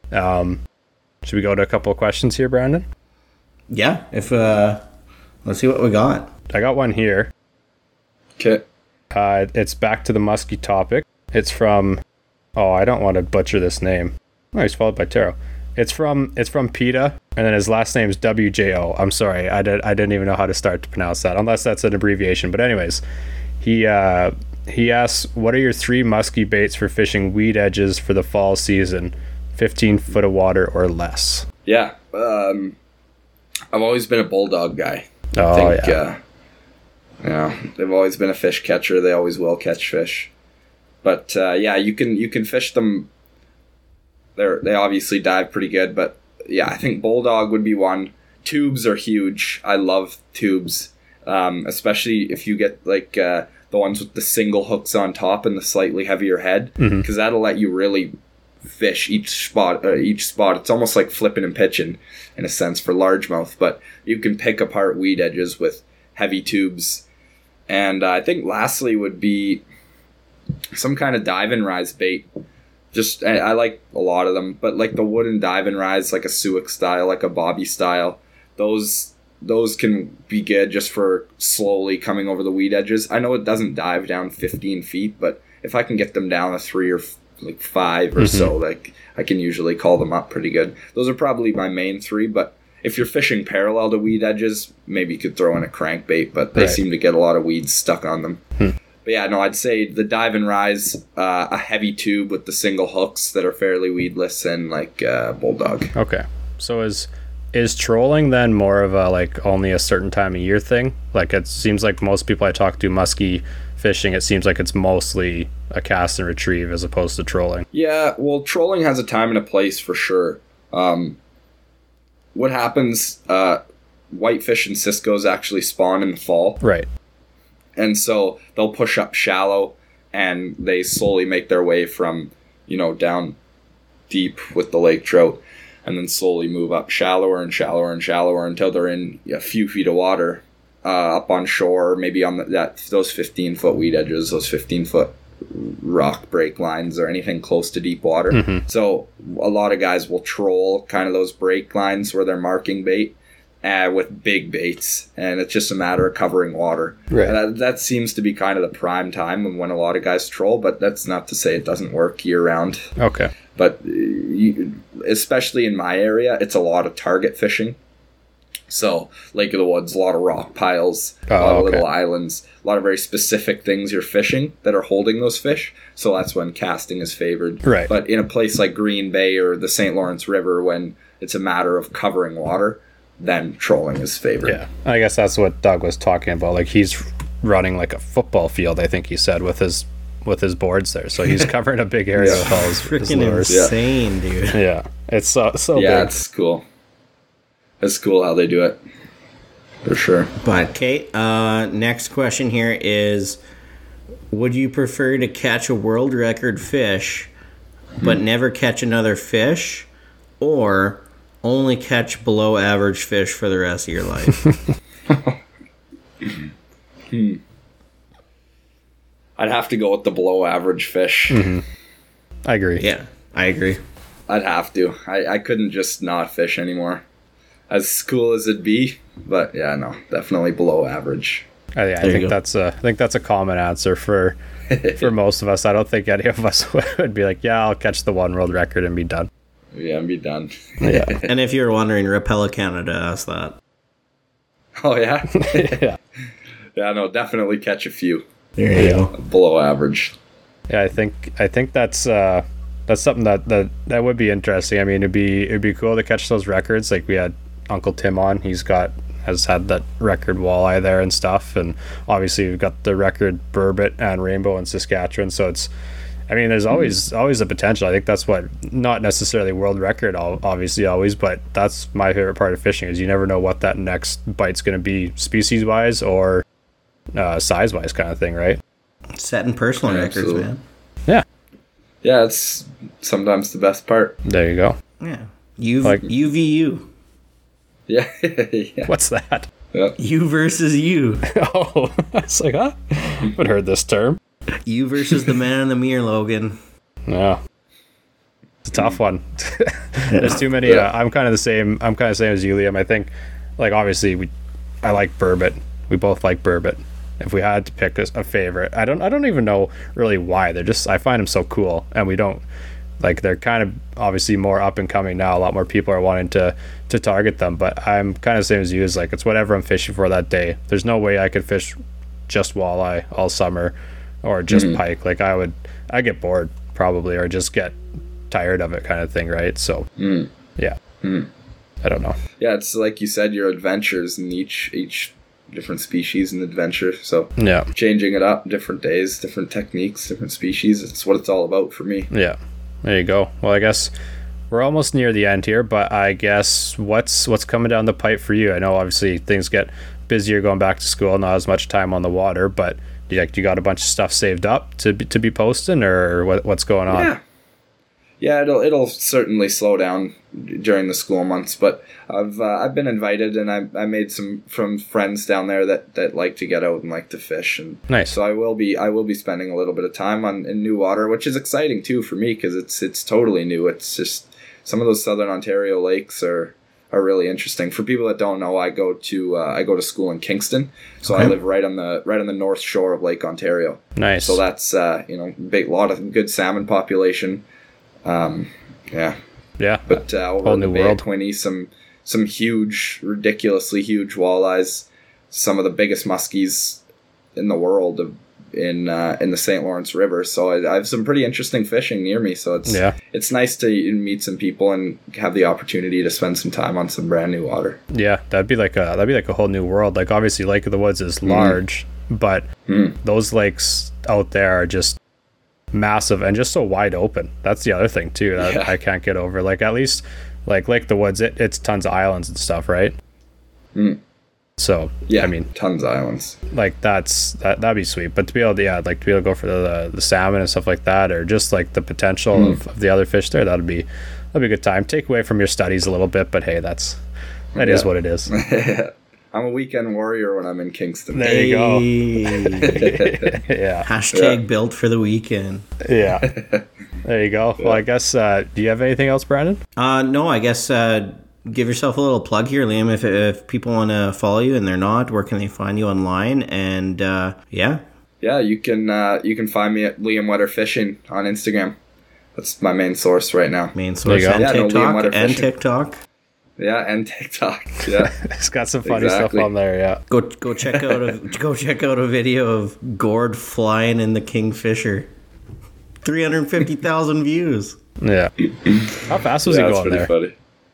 Speaker 2: Should we go to a couple of questions here, Brandon?
Speaker 3: Yeah. Let's see what we got.
Speaker 2: I got one here.
Speaker 5: Okay.
Speaker 2: It's back to the muskie topic. It's from. Oh, I don't want to butcher this name. Oh, he's followed by Taro. It's from PETA, and then his last name is WJO. I'm sorry, I didn't even know how to start to pronounce that, unless that's an abbreviation. But anyways, he asks, what are your 3 muskie baits for fishing weed edges for the fall season, 15 foot of water or less?
Speaker 5: Yeah, I've always been a bulldog guy. They've always been a fish catcher. They always will catch fish. But you can fish them. They obviously dive pretty good, but yeah, I think bulldog would be one. Tubes are huge. I love tubes, especially if you get like the ones with the single hooks on top and the slightly heavier head, because that'll let you really fish each spot. It's almost like flipping and pitching in a sense for largemouth, but you can pick apart weed edges with heavy tubes. And I think lastly would be some kind of dive and rise bait. I like a lot of them, but like the wooden dive and rise, like a Suick style, like a Bobby style, those can be good just for slowly coming over the weed edges. I know it doesn't dive down 15 feet, but if I can get them down to 3 or like 5 or so, like I can usually call them up pretty good. Those are probably my main 3, but if you're fishing parallel to weed edges, maybe you could throw in a crankbait, but they seem to get a lot of weeds stuck on them. But yeah, no, I'd say the dive and rise, a heavy tube with the single hooks that are fairly weedless, and like bulldog.
Speaker 2: Okay, so is trolling then more of a like only a certain time of year thing? Like, it seems like most people I talk to muskie fishing, it seems like it's mostly a cast and retrieve as opposed to trolling.
Speaker 5: Yeah, well, trolling has a time and a place for sure. What happens, whitefish and ciscos actually spawn in the fall.
Speaker 2: Right.
Speaker 5: And so they'll push up shallow and they slowly make their way from, down deep with the lake trout and then slowly move up shallower and shallower and shallower until they're in a few feet of water up on shore, maybe on those 15-foot weed edges, those 15-foot rock break lines or anything close to deep water. Mm-hmm. So a lot of guys will troll kind of those break lines where they're marking bait with big baits, and it's just a matter of covering water.
Speaker 2: Right.
Speaker 5: That seems to be kind of the prime time when a lot of guys troll, but that's not to say it doesn't work year round.
Speaker 2: Okay.
Speaker 5: But especially in my area, it's a lot of target fishing. So Lake of the Woods, a lot of rock piles, a lot of little islands, a lot of very specific things you're fishing that are holding those fish. So that's when casting is favored.
Speaker 2: Right.
Speaker 5: But in a place like Green Bay or the St. Lawrence River, when it's a matter of covering water, then trolling is favored.
Speaker 2: Yeah, I guess that's what Doug was talking about. Like, he's running like a football field, I think he said, with his boards there. So he's covering a big area with all his
Speaker 3: freaking
Speaker 2: lures.
Speaker 3: Insane, dude.
Speaker 2: Yeah, it's so
Speaker 5: yeah,
Speaker 2: big.
Speaker 5: It's cool. It's cool how they do it, for sure.
Speaker 3: But Kate, next question here is: would you prefer to catch a world record fish, but never catch another fish, or only catch below average fish for the rest of your life?
Speaker 5: I'd have to go with the below average fish.
Speaker 2: Mm-hmm. I agree.
Speaker 3: Yeah, I agree.
Speaker 5: I'd have to. I couldn't just not fish anymore. As cool as it'd be, but yeah, no, definitely below average.
Speaker 2: I think that's a common answer for most of us. I don't think any of us would be like, yeah, I'll catch the one world record and be done.
Speaker 5: Yeah, and be done.
Speaker 2: Yeah.
Speaker 3: And if you're wondering, Rapella Canada asked that.
Speaker 5: Oh yeah.
Speaker 2: Yeah.
Speaker 5: Yeah, no, definitely catch a few.
Speaker 3: There you go.
Speaker 5: Below average.
Speaker 2: Yeah, I think that's something that would be interesting. I mean, it'd be cool to catch those records. Like, we had Uncle Tim on. Has had that record walleye there and stuff, and obviously we've got the record burbot and rainbow in Saskatchewan. So there's always the potential. I think that's what, not necessarily world record, obviously always, but that's my favorite part of fishing, is you never know what that next bite's going to be, species wise or size wise, kind of thing, right?
Speaker 3: Setting personal records,
Speaker 5: absolutely.
Speaker 3: man.
Speaker 2: Yeah.
Speaker 5: Yeah, it's sometimes the best part.
Speaker 2: There you go.
Speaker 3: Yeah. UVU.
Speaker 5: Yeah. Yeah.
Speaker 2: What's that?
Speaker 5: Yeah.
Speaker 3: You versus you.
Speaker 2: Oh, it's like, huh? I haven't heard this term.
Speaker 3: You versus the man in the mirror, Logan.
Speaker 2: Yeah. It's a tough one. There's too many. I'm kind of the same as you, Liam. I think, like, obviously I like burbot. We both like burbot. If we had to pick a favorite, I don't even know really why. I find them so cool, and we don't, like, they're kind of obviously more up and coming now. A lot more people are wanting to target them, but I'm kind of the same as you. Is like, it's whatever I'm fishing for that day. There's no way I could fish just walleye all summer or just pike. Like, I get bored probably, or just get tired of it, kind of thing, right? So yeah. I don't know. Yeah,
Speaker 5: it's like you said, your adventures in each different species and adventure. So
Speaker 2: yeah,
Speaker 5: changing it up, different days, different techniques, different species. It's what it's all about for me.
Speaker 2: Yeah, there you go. Well, I guess we're almost near the end here, but I guess what's coming down the pipe for you? I know obviously things get busier going back to school, not as much time on the water, but you got a bunch of stuff saved up to be posting, or what's going on?
Speaker 5: Yeah, it'll certainly slow down during the school months, but I've been invited, and I made some from friends down there that like to get out and like to fish, and
Speaker 2: nice.
Speaker 5: So I will be spending a little bit of time in new water, which is exciting too for me, because it's totally new. It's just some of those southern Ontario lakes are really interesting. For people that don't know, I go to school in Kingston, so I live right on the north shore of Lake Ontario.
Speaker 2: Nice.
Speaker 5: So that's big lot of good salmon population. Yeah. But over in the Bay of Quinte, some huge, ridiculously huge walleyes, some of the biggest muskies in the world in the St. Lawrence River. So I have some pretty interesting fishing near me. So it's nice to meet some people and have the opportunity to spend some time on some brand new water.
Speaker 2: Yeah, that'd be like a whole new world. Like, obviously Lake of the Woods is large, but those lakes out there are just massive and just so wide open. That's the other thing too that I can't get over. Like, at least like Lake the Woods, it's tons of islands and stuff, right? So
Speaker 5: Yeah,
Speaker 2: I mean,
Speaker 5: tons of islands.
Speaker 2: like that'd be sweet. But to be able to go for the salmon and stuff like that, or just like the potential of the other fish there, that'd be a good time. Take away from your studies a little bit, but hey, that is what it is.
Speaker 5: I'm a weekend warrior when I'm in Kingston.
Speaker 2: There you go.
Speaker 3: Yeah. Hashtag built for the weekend.
Speaker 2: Yeah. There you go. Well, I guess, do you have anything else, Brandon?
Speaker 3: No, I guess give yourself a little plug here, Liam. If people want to follow you and they're not, where can they find you online? And yeah,
Speaker 5: you can find me at Liam Wetter Fishing on Instagram. That's my main source right now.
Speaker 3: Main source and TikTok.
Speaker 5: Yeah, and TikTok. Yeah,
Speaker 2: it's got some funny stuff on there. Yeah,
Speaker 3: go check out a video of Gord flying in the Kingfisher. 350,000 views.
Speaker 2: Yeah. How fast was he going there?
Speaker 5: Funny.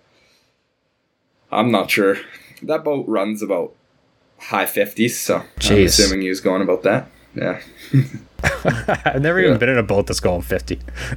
Speaker 5: I'm not sure. That boat runs about high 50s, so I'm assuming he was going about that. Yeah.
Speaker 2: I've never even been in a boat that's going 50.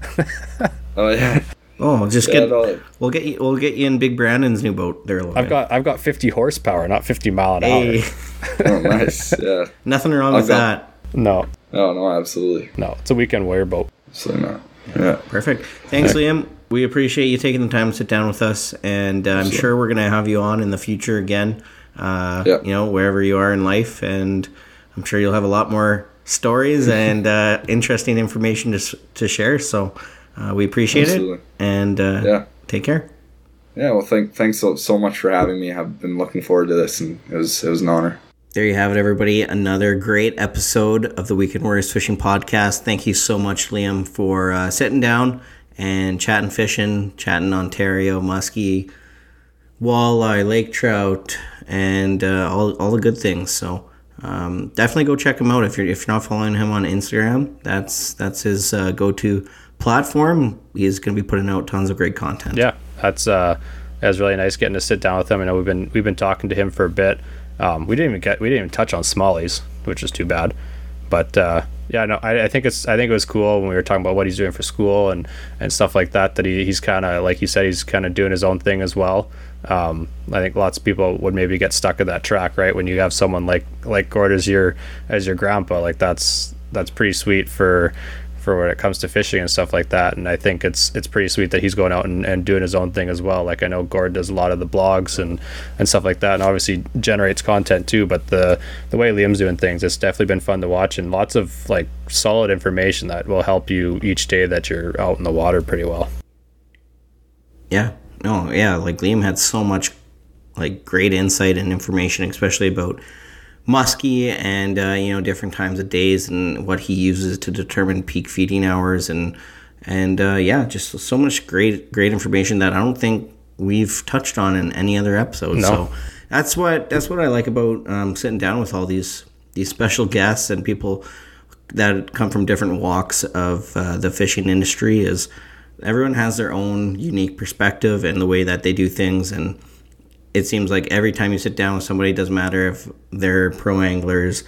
Speaker 5: Oh yeah.
Speaker 3: Oh, just we'll get you in Big Brandon's new boat there.
Speaker 2: I've got 50 horsepower, not 50 mile an hour.
Speaker 5: Oh, nice. Yeah.
Speaker 3: Nothing wrong with that.
Speaker 2: No.
Speaker 5: Oh no, absolutely.
Speaker 2: No, it's a weekend warrior boat.
Speaker 5: Absolutely not. Yeah.
Speaker 3: Perfect. Thanks, Liam. We appreciate you taking the time to sit down with us, and I'm sure we're gonna have you on in the future again. You know, wherever you are in life, and I'm sure you'll have a lot more stories and interesting information to share. So. We appreciate it, and take care.
Speaker 5: Yeah, well, thanks so much for having me. I've been looking forward to this, and it was an honor.
Speaker 3: There you have it, everybody. Another great episode of the Weekend Warriors Fishing Podcast. Thank you so much, Liam, for sitting down and chatting fishing, chatting Ontario, muskie, walleye, lake trout, and all the good things. So definitely go check him out if you're not following him on Instagram. That's his go-to platform. He's going to be putting out tons of great content.
Speaker 2: Yeah, that was really nice getting to sit down with him. I know we've been talking to him for a bit. We didn't even touch on smallies, which is too bad. But I think it was cool when we were talking about what he's doing for school and stuff like that. That he's kind of, like you said, he's kind of doing his own thing as well. I think lots of people would maybe get stuck at that track, right? When you have someone like Gord as your grandpa, like that's pretty sweet for when it comes to fishing and stuff like that. And I think it's pretty sweet that he's going out and doing his own thing as well. Like, I know Gord does a lot of the blogs and stuff like that, and obviously generates content too, but the way Liam's doing things, it's definitely been fun to watch, and lots of like solid information that will help you each day that you're out in the water pretty well.
Speaker 3: Like Liam had so much like great insight and information, especially about muskie and different times of days and what he uses to determine peak feeding hours and just so much great information that I don't think we've touched on in any other episode. No. So that's what I like about sitting down with all these special guests and people that come from different walks of the fishing industry. Is everyone has their own unique perspective and the way that they do things, and it seems like every time you sit down with somebody, it doesn't matter if they're pro anglers,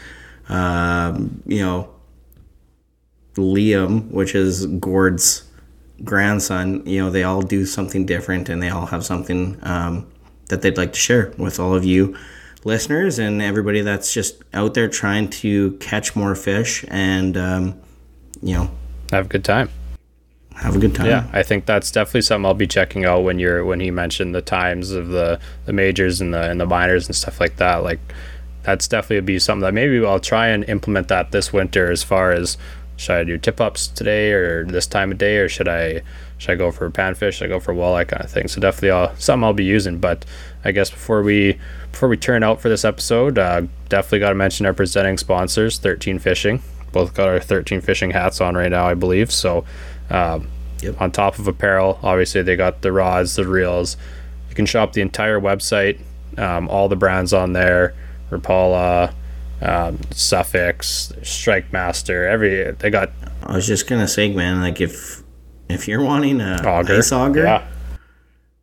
Speaker 3: Liam, which is Gord's grandson, they all do something different, and they all have something that they'd like to share with all of you listeners and everybody that's just out there trying to catch more fish and,
Speaker 2: have a good time.
Speaker 3: Have a good time.
Speaker 2: Yeah, I think that's definitely something I'll be checking out when he mentioned the times of the majors and the minors and stuff like that. Like, that's definitely be something that maybe I'll try and implement that this winter, as far as, should I do tip-ups today or this time of day, or should I go for panfish, should I go for walleye, kind of thing. So definitely something I'll be using. But I guess before we turn out for this episode, definitely got to mention our presenting sponsors, 13 Fishing. Both got our 13 Fishing hats on right now, I believe. So on top of apparel, obviously they got the rods, the reels. You can shop the entire website, all the brands on there, Rapala, Suffix, Strike Master, they got.
Speaker 3: I was just gonna say, man, like if you're wanting a ice auger,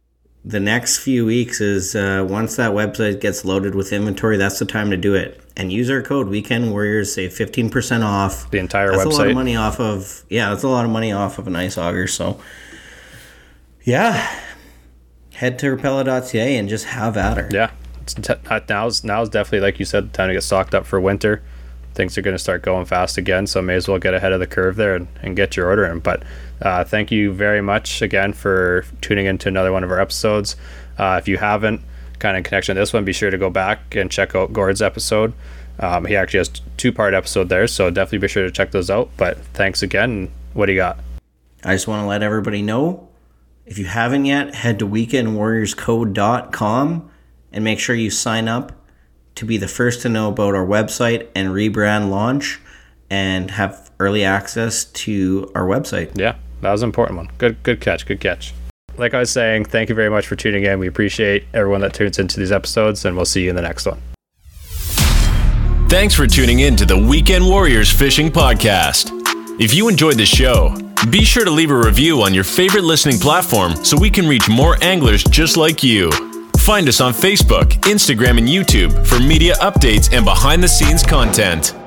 Speaker 3: the next few weeks is once that website gets loaded with inventory, that's the time to do it. And use our code Weekend Warriors, save 15% off.
Speaker 2: The entire
Speaker 3: website.
Speaker 2: That's
Speaker 3: a lot of money off of, that's a lot of money off of an ice auger. So, yeah, head to Rapala.ca and just have at her.
Speaker 2: Yeah, now's definitely, like you said, the time to get stocked up for winter. Things are going to start going fast again, so may as well get ahead of the curve there and get your order in. But thank you very much again for tuning into another one of our episodes. If you haven't, kind of in connection to this one, be sure to go back and check out Gord's episode. He actually has 2-part episode there, so definitely be sure to check those out. But thanks again. What do you got?
Speaker 3: I just want to let everybody know, if you haven't yet, head to weekendwarriorscode.com and make sure you sign up to be the first to know about our website and rebrand launch and have early access to our website.
Speaker 2: Yeah, that was an important one. Good catch. Like I was saying, thank you very much for tuning in. We appreciate everyone that tunes into these episodes, and we'll see you in the next one.
Speaker 1: Thanks for tuning in to the Weekend Warriors Fishing Podcast. If you enjoyed the show, be sure to leave a review on your favorite listening platform so we can reach more anglers just like you. Find us on Facebook, Instagram, and YouTube for media updates and behind-the-scenes content.